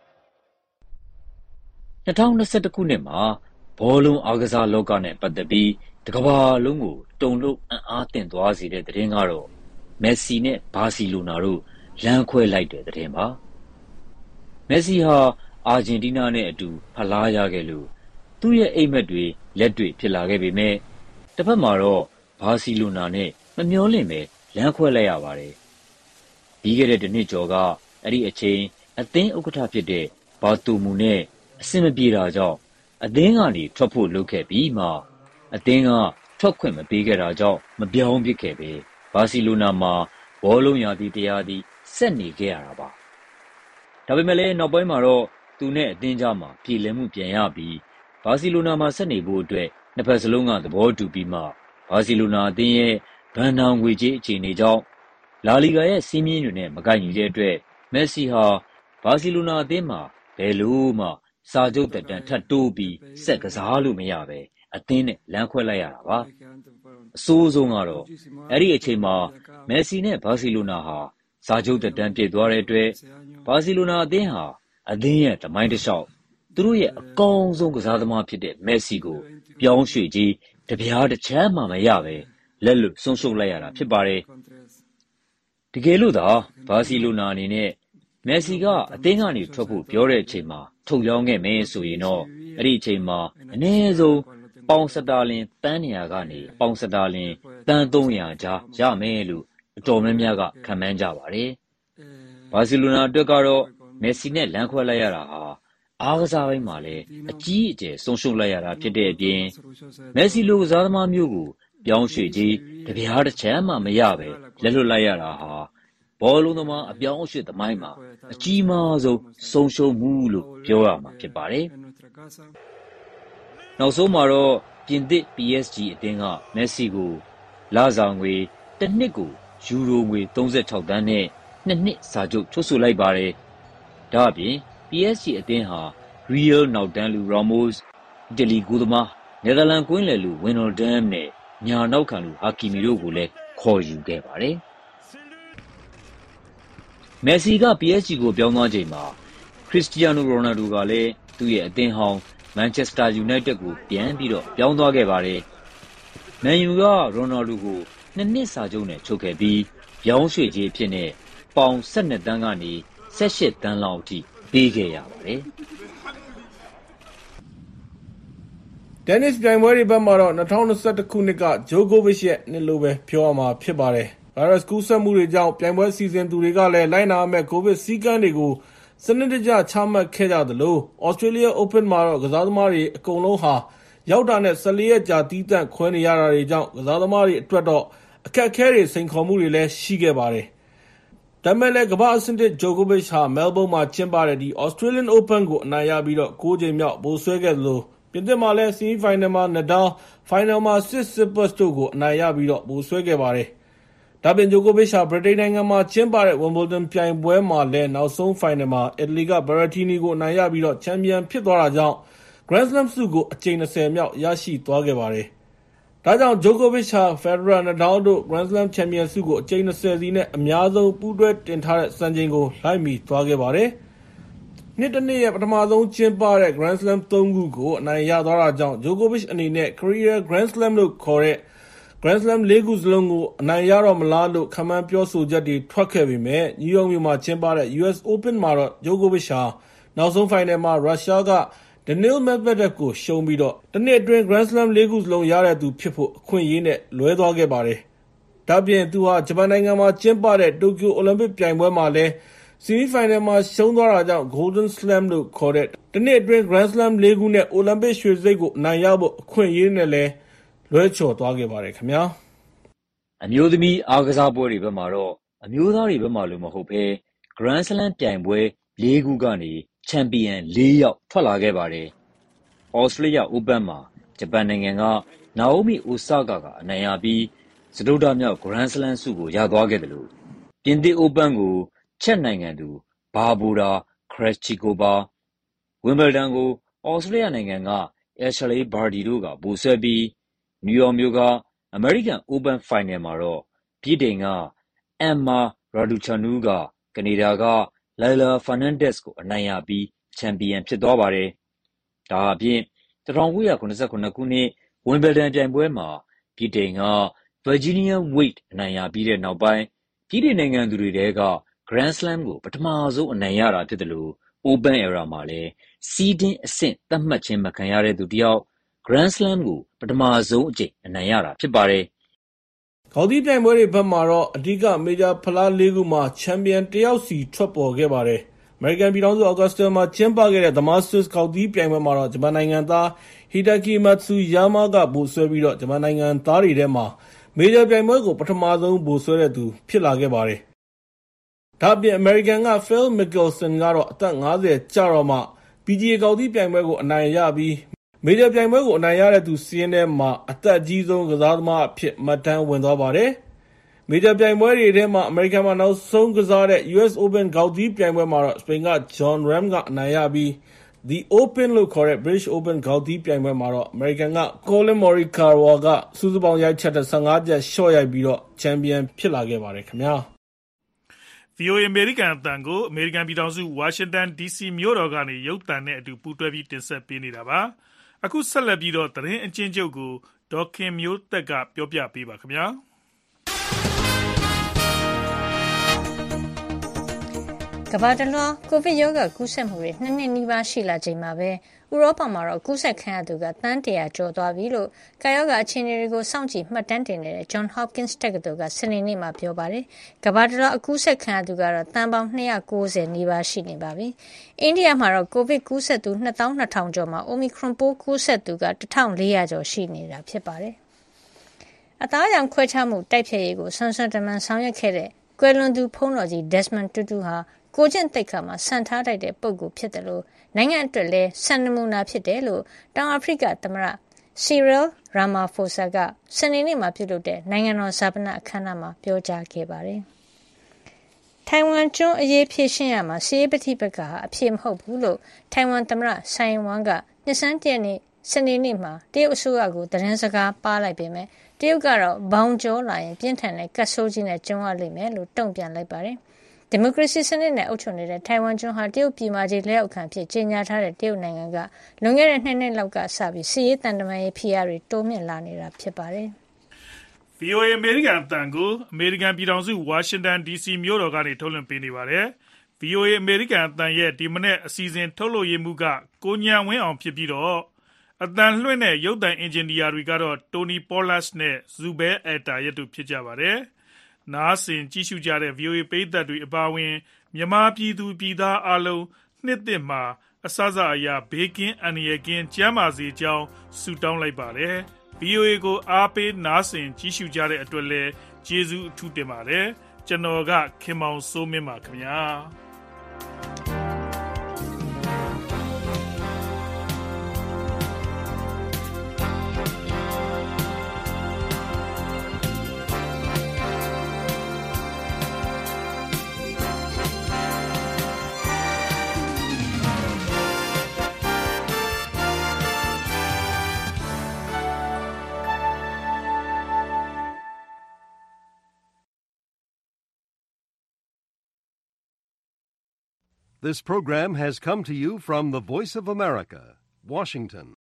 ။2021 ခုနှစ်မှာဘောလုံးအားကစားလောကနဲ့ပတ်သက်ပြီးတစ်ကမ္ဘာလုံးကိုတုန်လှုပ်အံ့အားသင့်သွားစေတဲ့သတင်းကတော့မက်ဆီနဲ့ဘာစီလိုနာတို့လမ်းခွဲလိုက်တဲ့သတင်းပါ။မက်ဆီဟာအာဂျင်တီးနားနဲ့အတူဖလားရခဲ့လို့သူ့ရဲ့အိမ်မက်တွေလက်တွေ့ဖြစ်လာခဲ့ပေမဲ့တစ်ဖက်မှာတော့ဘာစီလိုနာနဲ့မမျှော်လင့်ပဲလမ်းခွဲလိုက်ရပါတယ်။ပြီးခဲ့တဲ့တစ်နှစ်ကျော်ကအဲ့ဒီအချိန်အသင်းဥက္ကဋ္ဌဖြစ်တဲ့ဘာတူမူနဲ့အဆင်မပြေတာကြောင့်အသင်းကနေထွက်ဖို့လုပ်ခဲ့ပြီးမှအသင်းကထွက်ခွင့်မပေးခဲ့တာကြောင့်မပြောင်းဖြစ်ခဲ့ပဲဘာစီလိုနာမှာဘောလုံးရာသီတရားသည်ဆက်နေခဲ့ရတာပါ။ဒါပေမဲ့လည်းနောက်ပိုင်းမှာတော့သူနဲ့အသင်းကြားမှာပြည်လည်မှုပြန်ရပြီးဘာစီလိုနာမှာဆက်နေဖို့အတွက်နှစ်ဖက်စလုံးကသဘောတူပြီးမှဘာစီလိုနာအသင်းရဲ့ဘဏ္ဍာငွေကြေးအခြေအနေကြောင့်လာလီဂါရဲ့စီးမြင့်တွေနဲ့မကိုက်ညီတဲ့အတွက်မက်ဆီဟာဘာစီလိုနာအသင်းမှာဘယ်လိုမှစာချုပ်သက်တမ်းထပ်တိုးပြီးဆက်ကစားလို့မရပဲအသင်းနဲ့လမ်းခွဲလိုက်ရတာပါ။အဆိုးဆုံးကတော့အဲ့ဒီအချိန်မှာမက်ဆီနဲ့ဘာစီလိုနာဟာစာချုပ်သက်တမ်းပြည့်သွားတဲ့အတွက်ဘာစီလိုနာအသင်းဟာအသင်းရဲ့သမိုင်းတစ်လျှောက်သူတို့ရဲ့အကောင်းဆုံးကစားသမားဖြစ်တဲ့မက်ဆီကိုပြောင်းရွှေ့ကြီးတပြားတစ်ချမ်းမှမရပဲလက်လွတ်ဆုံးရှုံးလိုက်ရတာဖြစ်ပါတယ်။တကယ်လို့သာဘာစီလိုနာအနေနဲ့မက်ဆီကအသင်းကနေထွက်ဖို့ပြောတဲ့အချိန်မှာထုတ်ရောင်းခဲ့မယ်ဆိုရင်တော့အဲ့ဒီအချိန်မှာအနည်းဆုံးပေါင်စတာလင်တန်း200ကနေပေါင်စတာလင်တန်း300ကြားရမယ်လို့အတော်များများကခန့်မှန်းကြပါတယ်။ဘာစီလိုနာအတွက်ကတော့မက်ဆီနဲ့လမ်းခွဲလိုက်ရတာဟာအားကစားပိုင်းမှာလည်းအကြီးအကျယ်ဆုံးရှုံးလိုက်ရတာဖြစ်တဲ့အပြင်မက်ဆီလိုကစားသမားမျိုးကိုပြောင်းရွှေ့ကြီးတပြားတစ်ချမ်းမှမရပဲလက်လွတ်လိုက်ရတာဟာဘောလုံးသမားအပြောင်းအရွှေ့သမိုင်းမှာအကြီးမားဆုံးဆုံးရှုံးမှုလို့ပြောရမှာဖြစ်ပါတယ်။နောက်ဆုံးမှာတော့ပြင်သစ် PSG အသင်းကမက်ဆီကိုလစာငွေတစ်နှစ်ကိုယူရိုငွေ36 သန်းနဲ့2 နှစ်စာချုပ်ချုပ်ဆိုလိုက်ပါတယ်။ဒါ့အပြင် PSG အသင်းဟာ Real နောက်တန်းလူ Ramos, အီတလီဂိုးသမားနယ်သာလန်ကွင်းလယ်လူ Wijnaldum နဲ့ညာနောက်ခံလူ Hakimi တို့ကိုလည်းခေါ်ယူခဲ့ပါတယ်။မက်ဆီက PSG ကိုပြောင်းသွားချိန်မှာခရစ္စတီယာနိုရိုနယ်ဒိုကလည်းသူ့ရဲ့အသင်းဟောင်း Manchester United ကိုပြန်ပြီးတော့ပြောင်းသွားခဲ့ပါတယ်။မန်ယူကရိုနယ်ဒိုကို2 နှစ်စာချုပ်နဲ့ချုပ်ခဲ့ပြီးပြောင်းရွှေ့ခြင်းဖြစ်တဲ့ပေါင်12 သန်းကနေ18 သန်းလောက်အထိပေးခဲ့ရပါတယ်။တင်းနစ်ပြိုင်ပွဲတွေဘက်မှာတော့2021 ခုနှစ်ကဂျိုကိုဗစ်ရဲ့နှစ်လိုပဲပြောရမှာဖြစ်ပါတယ်။ဗိုင်းရပ်စ်ကူးစက်မှုတွေကြောင့်ပြိုင်ပွဲစီစဉ်သူတွေကလည်းလိုက်နာရမယ့်ကိုဗစ်စည်းကမ်းတွေကိုစနစ်တကျချမှတ်ခဲ့ကြသလို Australia Open မှာတော့ကစားသမားတွေအကုန်လုံးဟာရောက်တာနဲ့14 ရက်ကြာတီးသန့်ခွဲနေရတာတွေကြောင့်ကစားသမားတွေအတွက်တော့အခက်အခဲတွေစိန်ခေါ်မှုတွေလည်းရှိခဲ့ပါတယ်။ဒါပေမဲ့လည်းကမ္ဘာအဆင့်တစ်ဂျိုကိုဗစ်ဟာမဲလ်ဘုန်းမှာကျင်းပတဲ့ဒီ Australian Open ကိုအနိုင်ရပြီးတော့9 ကြိမ်မြောက်ဗိုလ်စွဲခဲ့သလိုပြင်သစ်မှာလည်း Semi Final မှာ Nadal, Final မှာ Tsitsipas တို့ကိုအနိုင်ရပြီးတော့ဗိုလ်စွဲခဲ့ပါတယ်။ဒါပြင်ဂျိုကိုဗစ်ဟာဗြိတိန်နိုင်ငံမှာကျင်းပတဲ့ Wimbledon ပြိုင်ပွဲမှာလည်းနောက်ဆုံး Final မှာအီတလီက Berrettini ကိုအနိုင်ရပြီးတော့ချန်ပီယံဖြစ်သွားတာကြောင့် Grand Slam ဆုကိုအကြိမ်20မြောက်ရရှိသွားခဲ့ပါတယ်။ ဒါပေမဲ့လည်း Wimbledon ပြိုင်ပွဲမှာတော့ Nadal က Djokovic ကို 9 ပွဲပြတ်နဲ့ ရှုံးနိမ့်ခဲ့ပြီး Grand Slam ဆုကိုအကြိမ်20မြောက်ရရှိသွားခဲ့ပါတယ်။ဒါကြောင့် Djokovic ဟာ Federer နဲ့ Nadal တို့ Grand Slam ချန်ပီယံဆုကိုအကြိမ်20စီနဲ့အများဆုံးပူးတွဲတင်ထားတဲ့စံချိန်ကိုလိုက်မီသွားခဲ့ပါတယ်။နှစ်တစ်နှစ်ရဲ့ပထမဆုံးကျင်းပတဲ့ Grand Slam 3 ခုကိုအနိုင်ရသွားတာကြောင့် Djokovic အနေနဲ့ Career Grand Slam လို့ခေါ်တဲ့ Grand Slam 4 ခုစလုံးကိုအနိုင်ရတော့မလားလို့ခန့်မှန်းပြောဆိုချက်တွေထွက်ခဲ့ပေမဲ့ နယူးယောက်မြို့မှာကျင်းပတဲ့ US Open မှာတော့ Djokovic ဟာနောက်ဆုံးဖိုင်နယ်မှာရုရှားကDaniil Medvedev ကိုရှုံးပြီးတော့တစ်နှစ်အတွင်း Grand Slam 4 ခုစလုံးရတဲ့သူဖြစ်ဖို့အခွင့်အရေးနဲ့လွဲသွားခဲ့ပါတယ်။ဒါ့ပြင်သူဟာဂျပန်နိုင်ငံမှာကျင်းပတဲ့တိုကျိုအိုလံပစ်ပြိုင်ပွဲမှာလည်းဆီမီဖိုင်နယ်မှာရှုံးသွားတာကြောင့် Golden Slam လို့ခေါ်တဲ့တစ်နှစ်အတွင်း Grand Slam 4 ခုနဲ့အိုလံပစ်ရွှေစက္ကိုအနိုင်ရဖို့အခွင့်အရေးနဲ့လည်းလွဲချော်သွားခဲ့ပါတယ်ခင်ဗျာ။အမျိုးသမီးအားကစားပွဲတွေဘက်မှာတော့အမျိုးသားတွေဘက်မှာလို့မဟုတ်ဘဲ Grand Slam ပြိုင်ပွဲ၄ ခုကနေချန်ပီယံ၄ ယောက်ထွက်လာခဲ့ပါတယ်။ Australia Open မှာဂျပန်နိုင်ငံက Naomi Osaka ကအနိုင်ရပြီးစတုတ္ထမြောက် Grand Slam ဆုကိုရသွားခဲ့တယ်လို့ပြင်သစ် Open ကိုချက်နိုင်ငံသူဘာဘိုရာခရက်ချီကိုပါWimbledon ကို Australia နိုင်ငံက Ashley Barty တို့ကဗိုလ်စွဲပြီးနယူးယောက်မြို့က American Open Final မှာတော့ဗြိတိန်က Emma Raducanu ကကနေဒါက Leylah Fernandez ကိုအနိုင်ရပြီးချန်ပီယံဖြစ်သွားပါတယ်။ဒါအပြင်1989ခုနှစ် Wimbledon ပြိုင်ပွဲမှာဗြိတိန်က Virginia Wade အနိုင်ရပြီးတဲ့နောက်ပိုင်းဗြိတိန်နိုင်ငံသူတွေထဲက Grand Slam ကိုပထမဆုံးအနိုင်ရတာဖြစ်တယ်လို့ Open Era မှာလည်း Seeding အဆင့်သတ်မှတ်ခြင်းမခံရတဲ့သူတယောက် Grand Slam ကိုပထမဆုံးအကြိမ်အနိုင်ရတာဖြစ်ပါတယ်။ခေါင်းသီးပြိုင်ပွဲတွေဘက်မှာတော့အဓိကမေဂျာဖလား၄ ခုမှာချန်ပီယံတယောက်စီထွက်ပေါ်ခဲ့ပါတယ်။ American ပြည်ထောင်စု Augusta မှာကျင်းပခဲ့တဲ့ The Masters ခေါင်းသီးပြိုင်ပွဲမှာတော့ဂျပန်နိုင်ငံသား Hideki Matsuyama ကဗိုလ်စွဲပြီးတော့ဂျပန်နိုင်ငံသားတွေထဲမှာမေဂျာပြိုင်ပွဲကိုပထမဆုံးဗိုလ်စွဲတဲ့သူဖြစ်လာခဲ့ပါတယ်။ဒါ့အပြင် American က Phil Mickelson ကတော့အသက် 50 ကျတော့မှ PGA ခေါင်းသီးပြိုင်ပွဲကိုအနိုင်ရပြီးမေဂျာပြိုင်ပွဲကိုအနိုင်ရတဲ့သူစီးရင်ထဲမှာအသက်အကြီးဆုံးကစားသမားအဖြစ်မှတ်တမ်းဝင်သွားပါတယ်။မေဂျာပြိုင်ပွဲတွေထဲမှာ American မှာနောက်ဆုံးကစားတဲ့ US Open ခေါင်းသီးပြိုင်ပွဲမှာတော့စပိန်က John Ram ကအနိုင်ရပြီး The Open လို့ခေါ်တဲ့ British Open ခေါင်းသီးပြိုင်ပွဲမှာတော့ American က Collin Morikawa ကစုစုပေါင်းရိုက်ချက်တဲ့15ချက်ရှော့ရိုက်ပြီးတော့ချန်ပီယံဖြစ်လာခဲ့ပါတယ်ခင်ဗျာ။ VOA အမေရိကန်အသံကိုအမေရိကန်ပြည်ထောင်စု Washington DC မြို့တော်ကနေရုပ်သံနဲ့အတူပူးတွဲပြီးတင်ဆက်ပေးနေတာပါ။အခုဆက်လက်ပြီးတော့သတင်းအကျဉ်းချုပ်ကိုဒေါ်ခင်မျိုးသက်ကပြောပြပေးပါခင်ဗျာ။ကမ္ဘာတလွှားကိုဗစ်ရောဂါကူးစက်မှုတွေ2 နှစ်နီးပါးရှိလာချိန်မှာပဲဥရောပမှာတော့ကူးစက်ခံရသူကသန်း100ကျော်သွားပြီလို့ကာရောဂါအခြေအနေတွေကိုစောင့်ကြည့်မှတ်တမ်းတင်နေတဲ့ John Hopkins တက္ကသိုလ်ကစနေနေ့မှာပြောပါတယ်။ကမ္ဘာတလွှားအကူးစက်ခံရသူကတော့သန်းပေါင်း290နီးပါးရှိနေပါပြီ။အိန္ဒိယမှာတော့ကိုဗစ်ကူးစက်သူ22,000ကျော်မှာ Omicron ပိုးကူးစက်သူက1,400ကျော်ရှိနေတာဖြစ်ပါတယ်။အသားအရောင်ခွဲခြားမှုတိုက်ဖျက်ရေးကိုဆွမ်းဆွမ်းတမန်ဆောင်ရွက်ခဲ့တဲ့ကွယ်လွန်သူဘုန်းတော်ကြီး Desmond Tutu ဟာကိုကျင့်သိက္ခာမှာစံထားတိုက်တဲ့ပုဂ္ဂိုလ်ဖြစ်တယ်လို့နိုင်ငံအတွက်လည်းစံနမူနာဖြစ်တယ်လို့တောင်အာဖရိကသမ္မတ Cyril Ramaphosa ကစနေနေ့မှာပြုလုပ်တဲ့နိုင်ငံတော်ဈာပနအခမ်းအနားမှာပြောကြားခဲ့ပါတယ်။ထိုင်ဝမ်ကျွန်းအရေးဖြေရှင်းရမှာစီးပတိပက္ခဟာအဖြေမဟုတ်ဘူးလို့ထိုင်ဝမ်သမ္မတဆိုင်ဝမ်ကနှစ်ဆန်းတရက်နေ့စနေနေ့မှာတရုတ်အစိုးရကိုသတင်းစကားပါလိုက်ပေမဲ့တရုတ်ကတော့ဘောင်ကျော်လာရင်ပြင်းထန်တဲ့ကတ်ဆိုးကြီးနဲ့ကြုံရလိမ့်မယ်လို့တုံ့ပြန်လိုက်ပါတယ်။ဒီမိုကရေစီစနစ်နဲ့အုပ်ချုပ်နေတဲ့ထိုင်ဝမ်ကျွန်းဟာတရုတ်ပြည်မကြီးလက်အောက်ခံဖြစ်ကြေညာထားတဲ့တရုတ်နိုင်ငံကလွန်ခဲ့တဲ့2 နှစ်လောက်ကစပြီးစစ်ရေးတန်တမာရေးဖိအားတွေတိုးမြင့်လာနေတာဖြစ်ပါတယ်။ VOA အမေရိကန်အသံကိုအမေရိကန်ပြည်ထောင်စု Washington DC မြို့တော်ကနေထုတ်လွှင့်ပေးနေပါတယ်။ VOA အမေရိကန်အသံရဲ့ဒီမနေ့အစီအစဉ်ထုတ်လွှင့်ရေးမှူးကကိုညံဝင်းအောင်ဖြစ်ပြီးတော့အသံလွှင့်တဲ့ရုပ်သံအင်ဂျင်နီယာတွေကတော့ Tony Pollard နဲ့ Zubel Alta တို့ဖြစ်ကြပါတယ်။နားဆင်ကြည့်ရှုကြတဲ့ VOA ပရိသတ်တွေအပါအဝင်မြန်မာပြည်သူပြည်သားအားလုံးနှစ်သစ်မှာအစစအရာဘေးကင်းအန္တရာယ်ကင်းကျန်းမာစေကြောင်းဆုတောင်းလိုက်ပါတယ်။ VOA ကိုအားပေးနားဆင်ကြည့်ရှုကြတဲ့အတွက်လည်းကျေးဇူးအထူးတင်ပါတယ်။ကျွန်တော်ကခင်မောင်စိုးမင်းပါခင်ဗျာ။ This program has come to you from the Voice of America, Washington.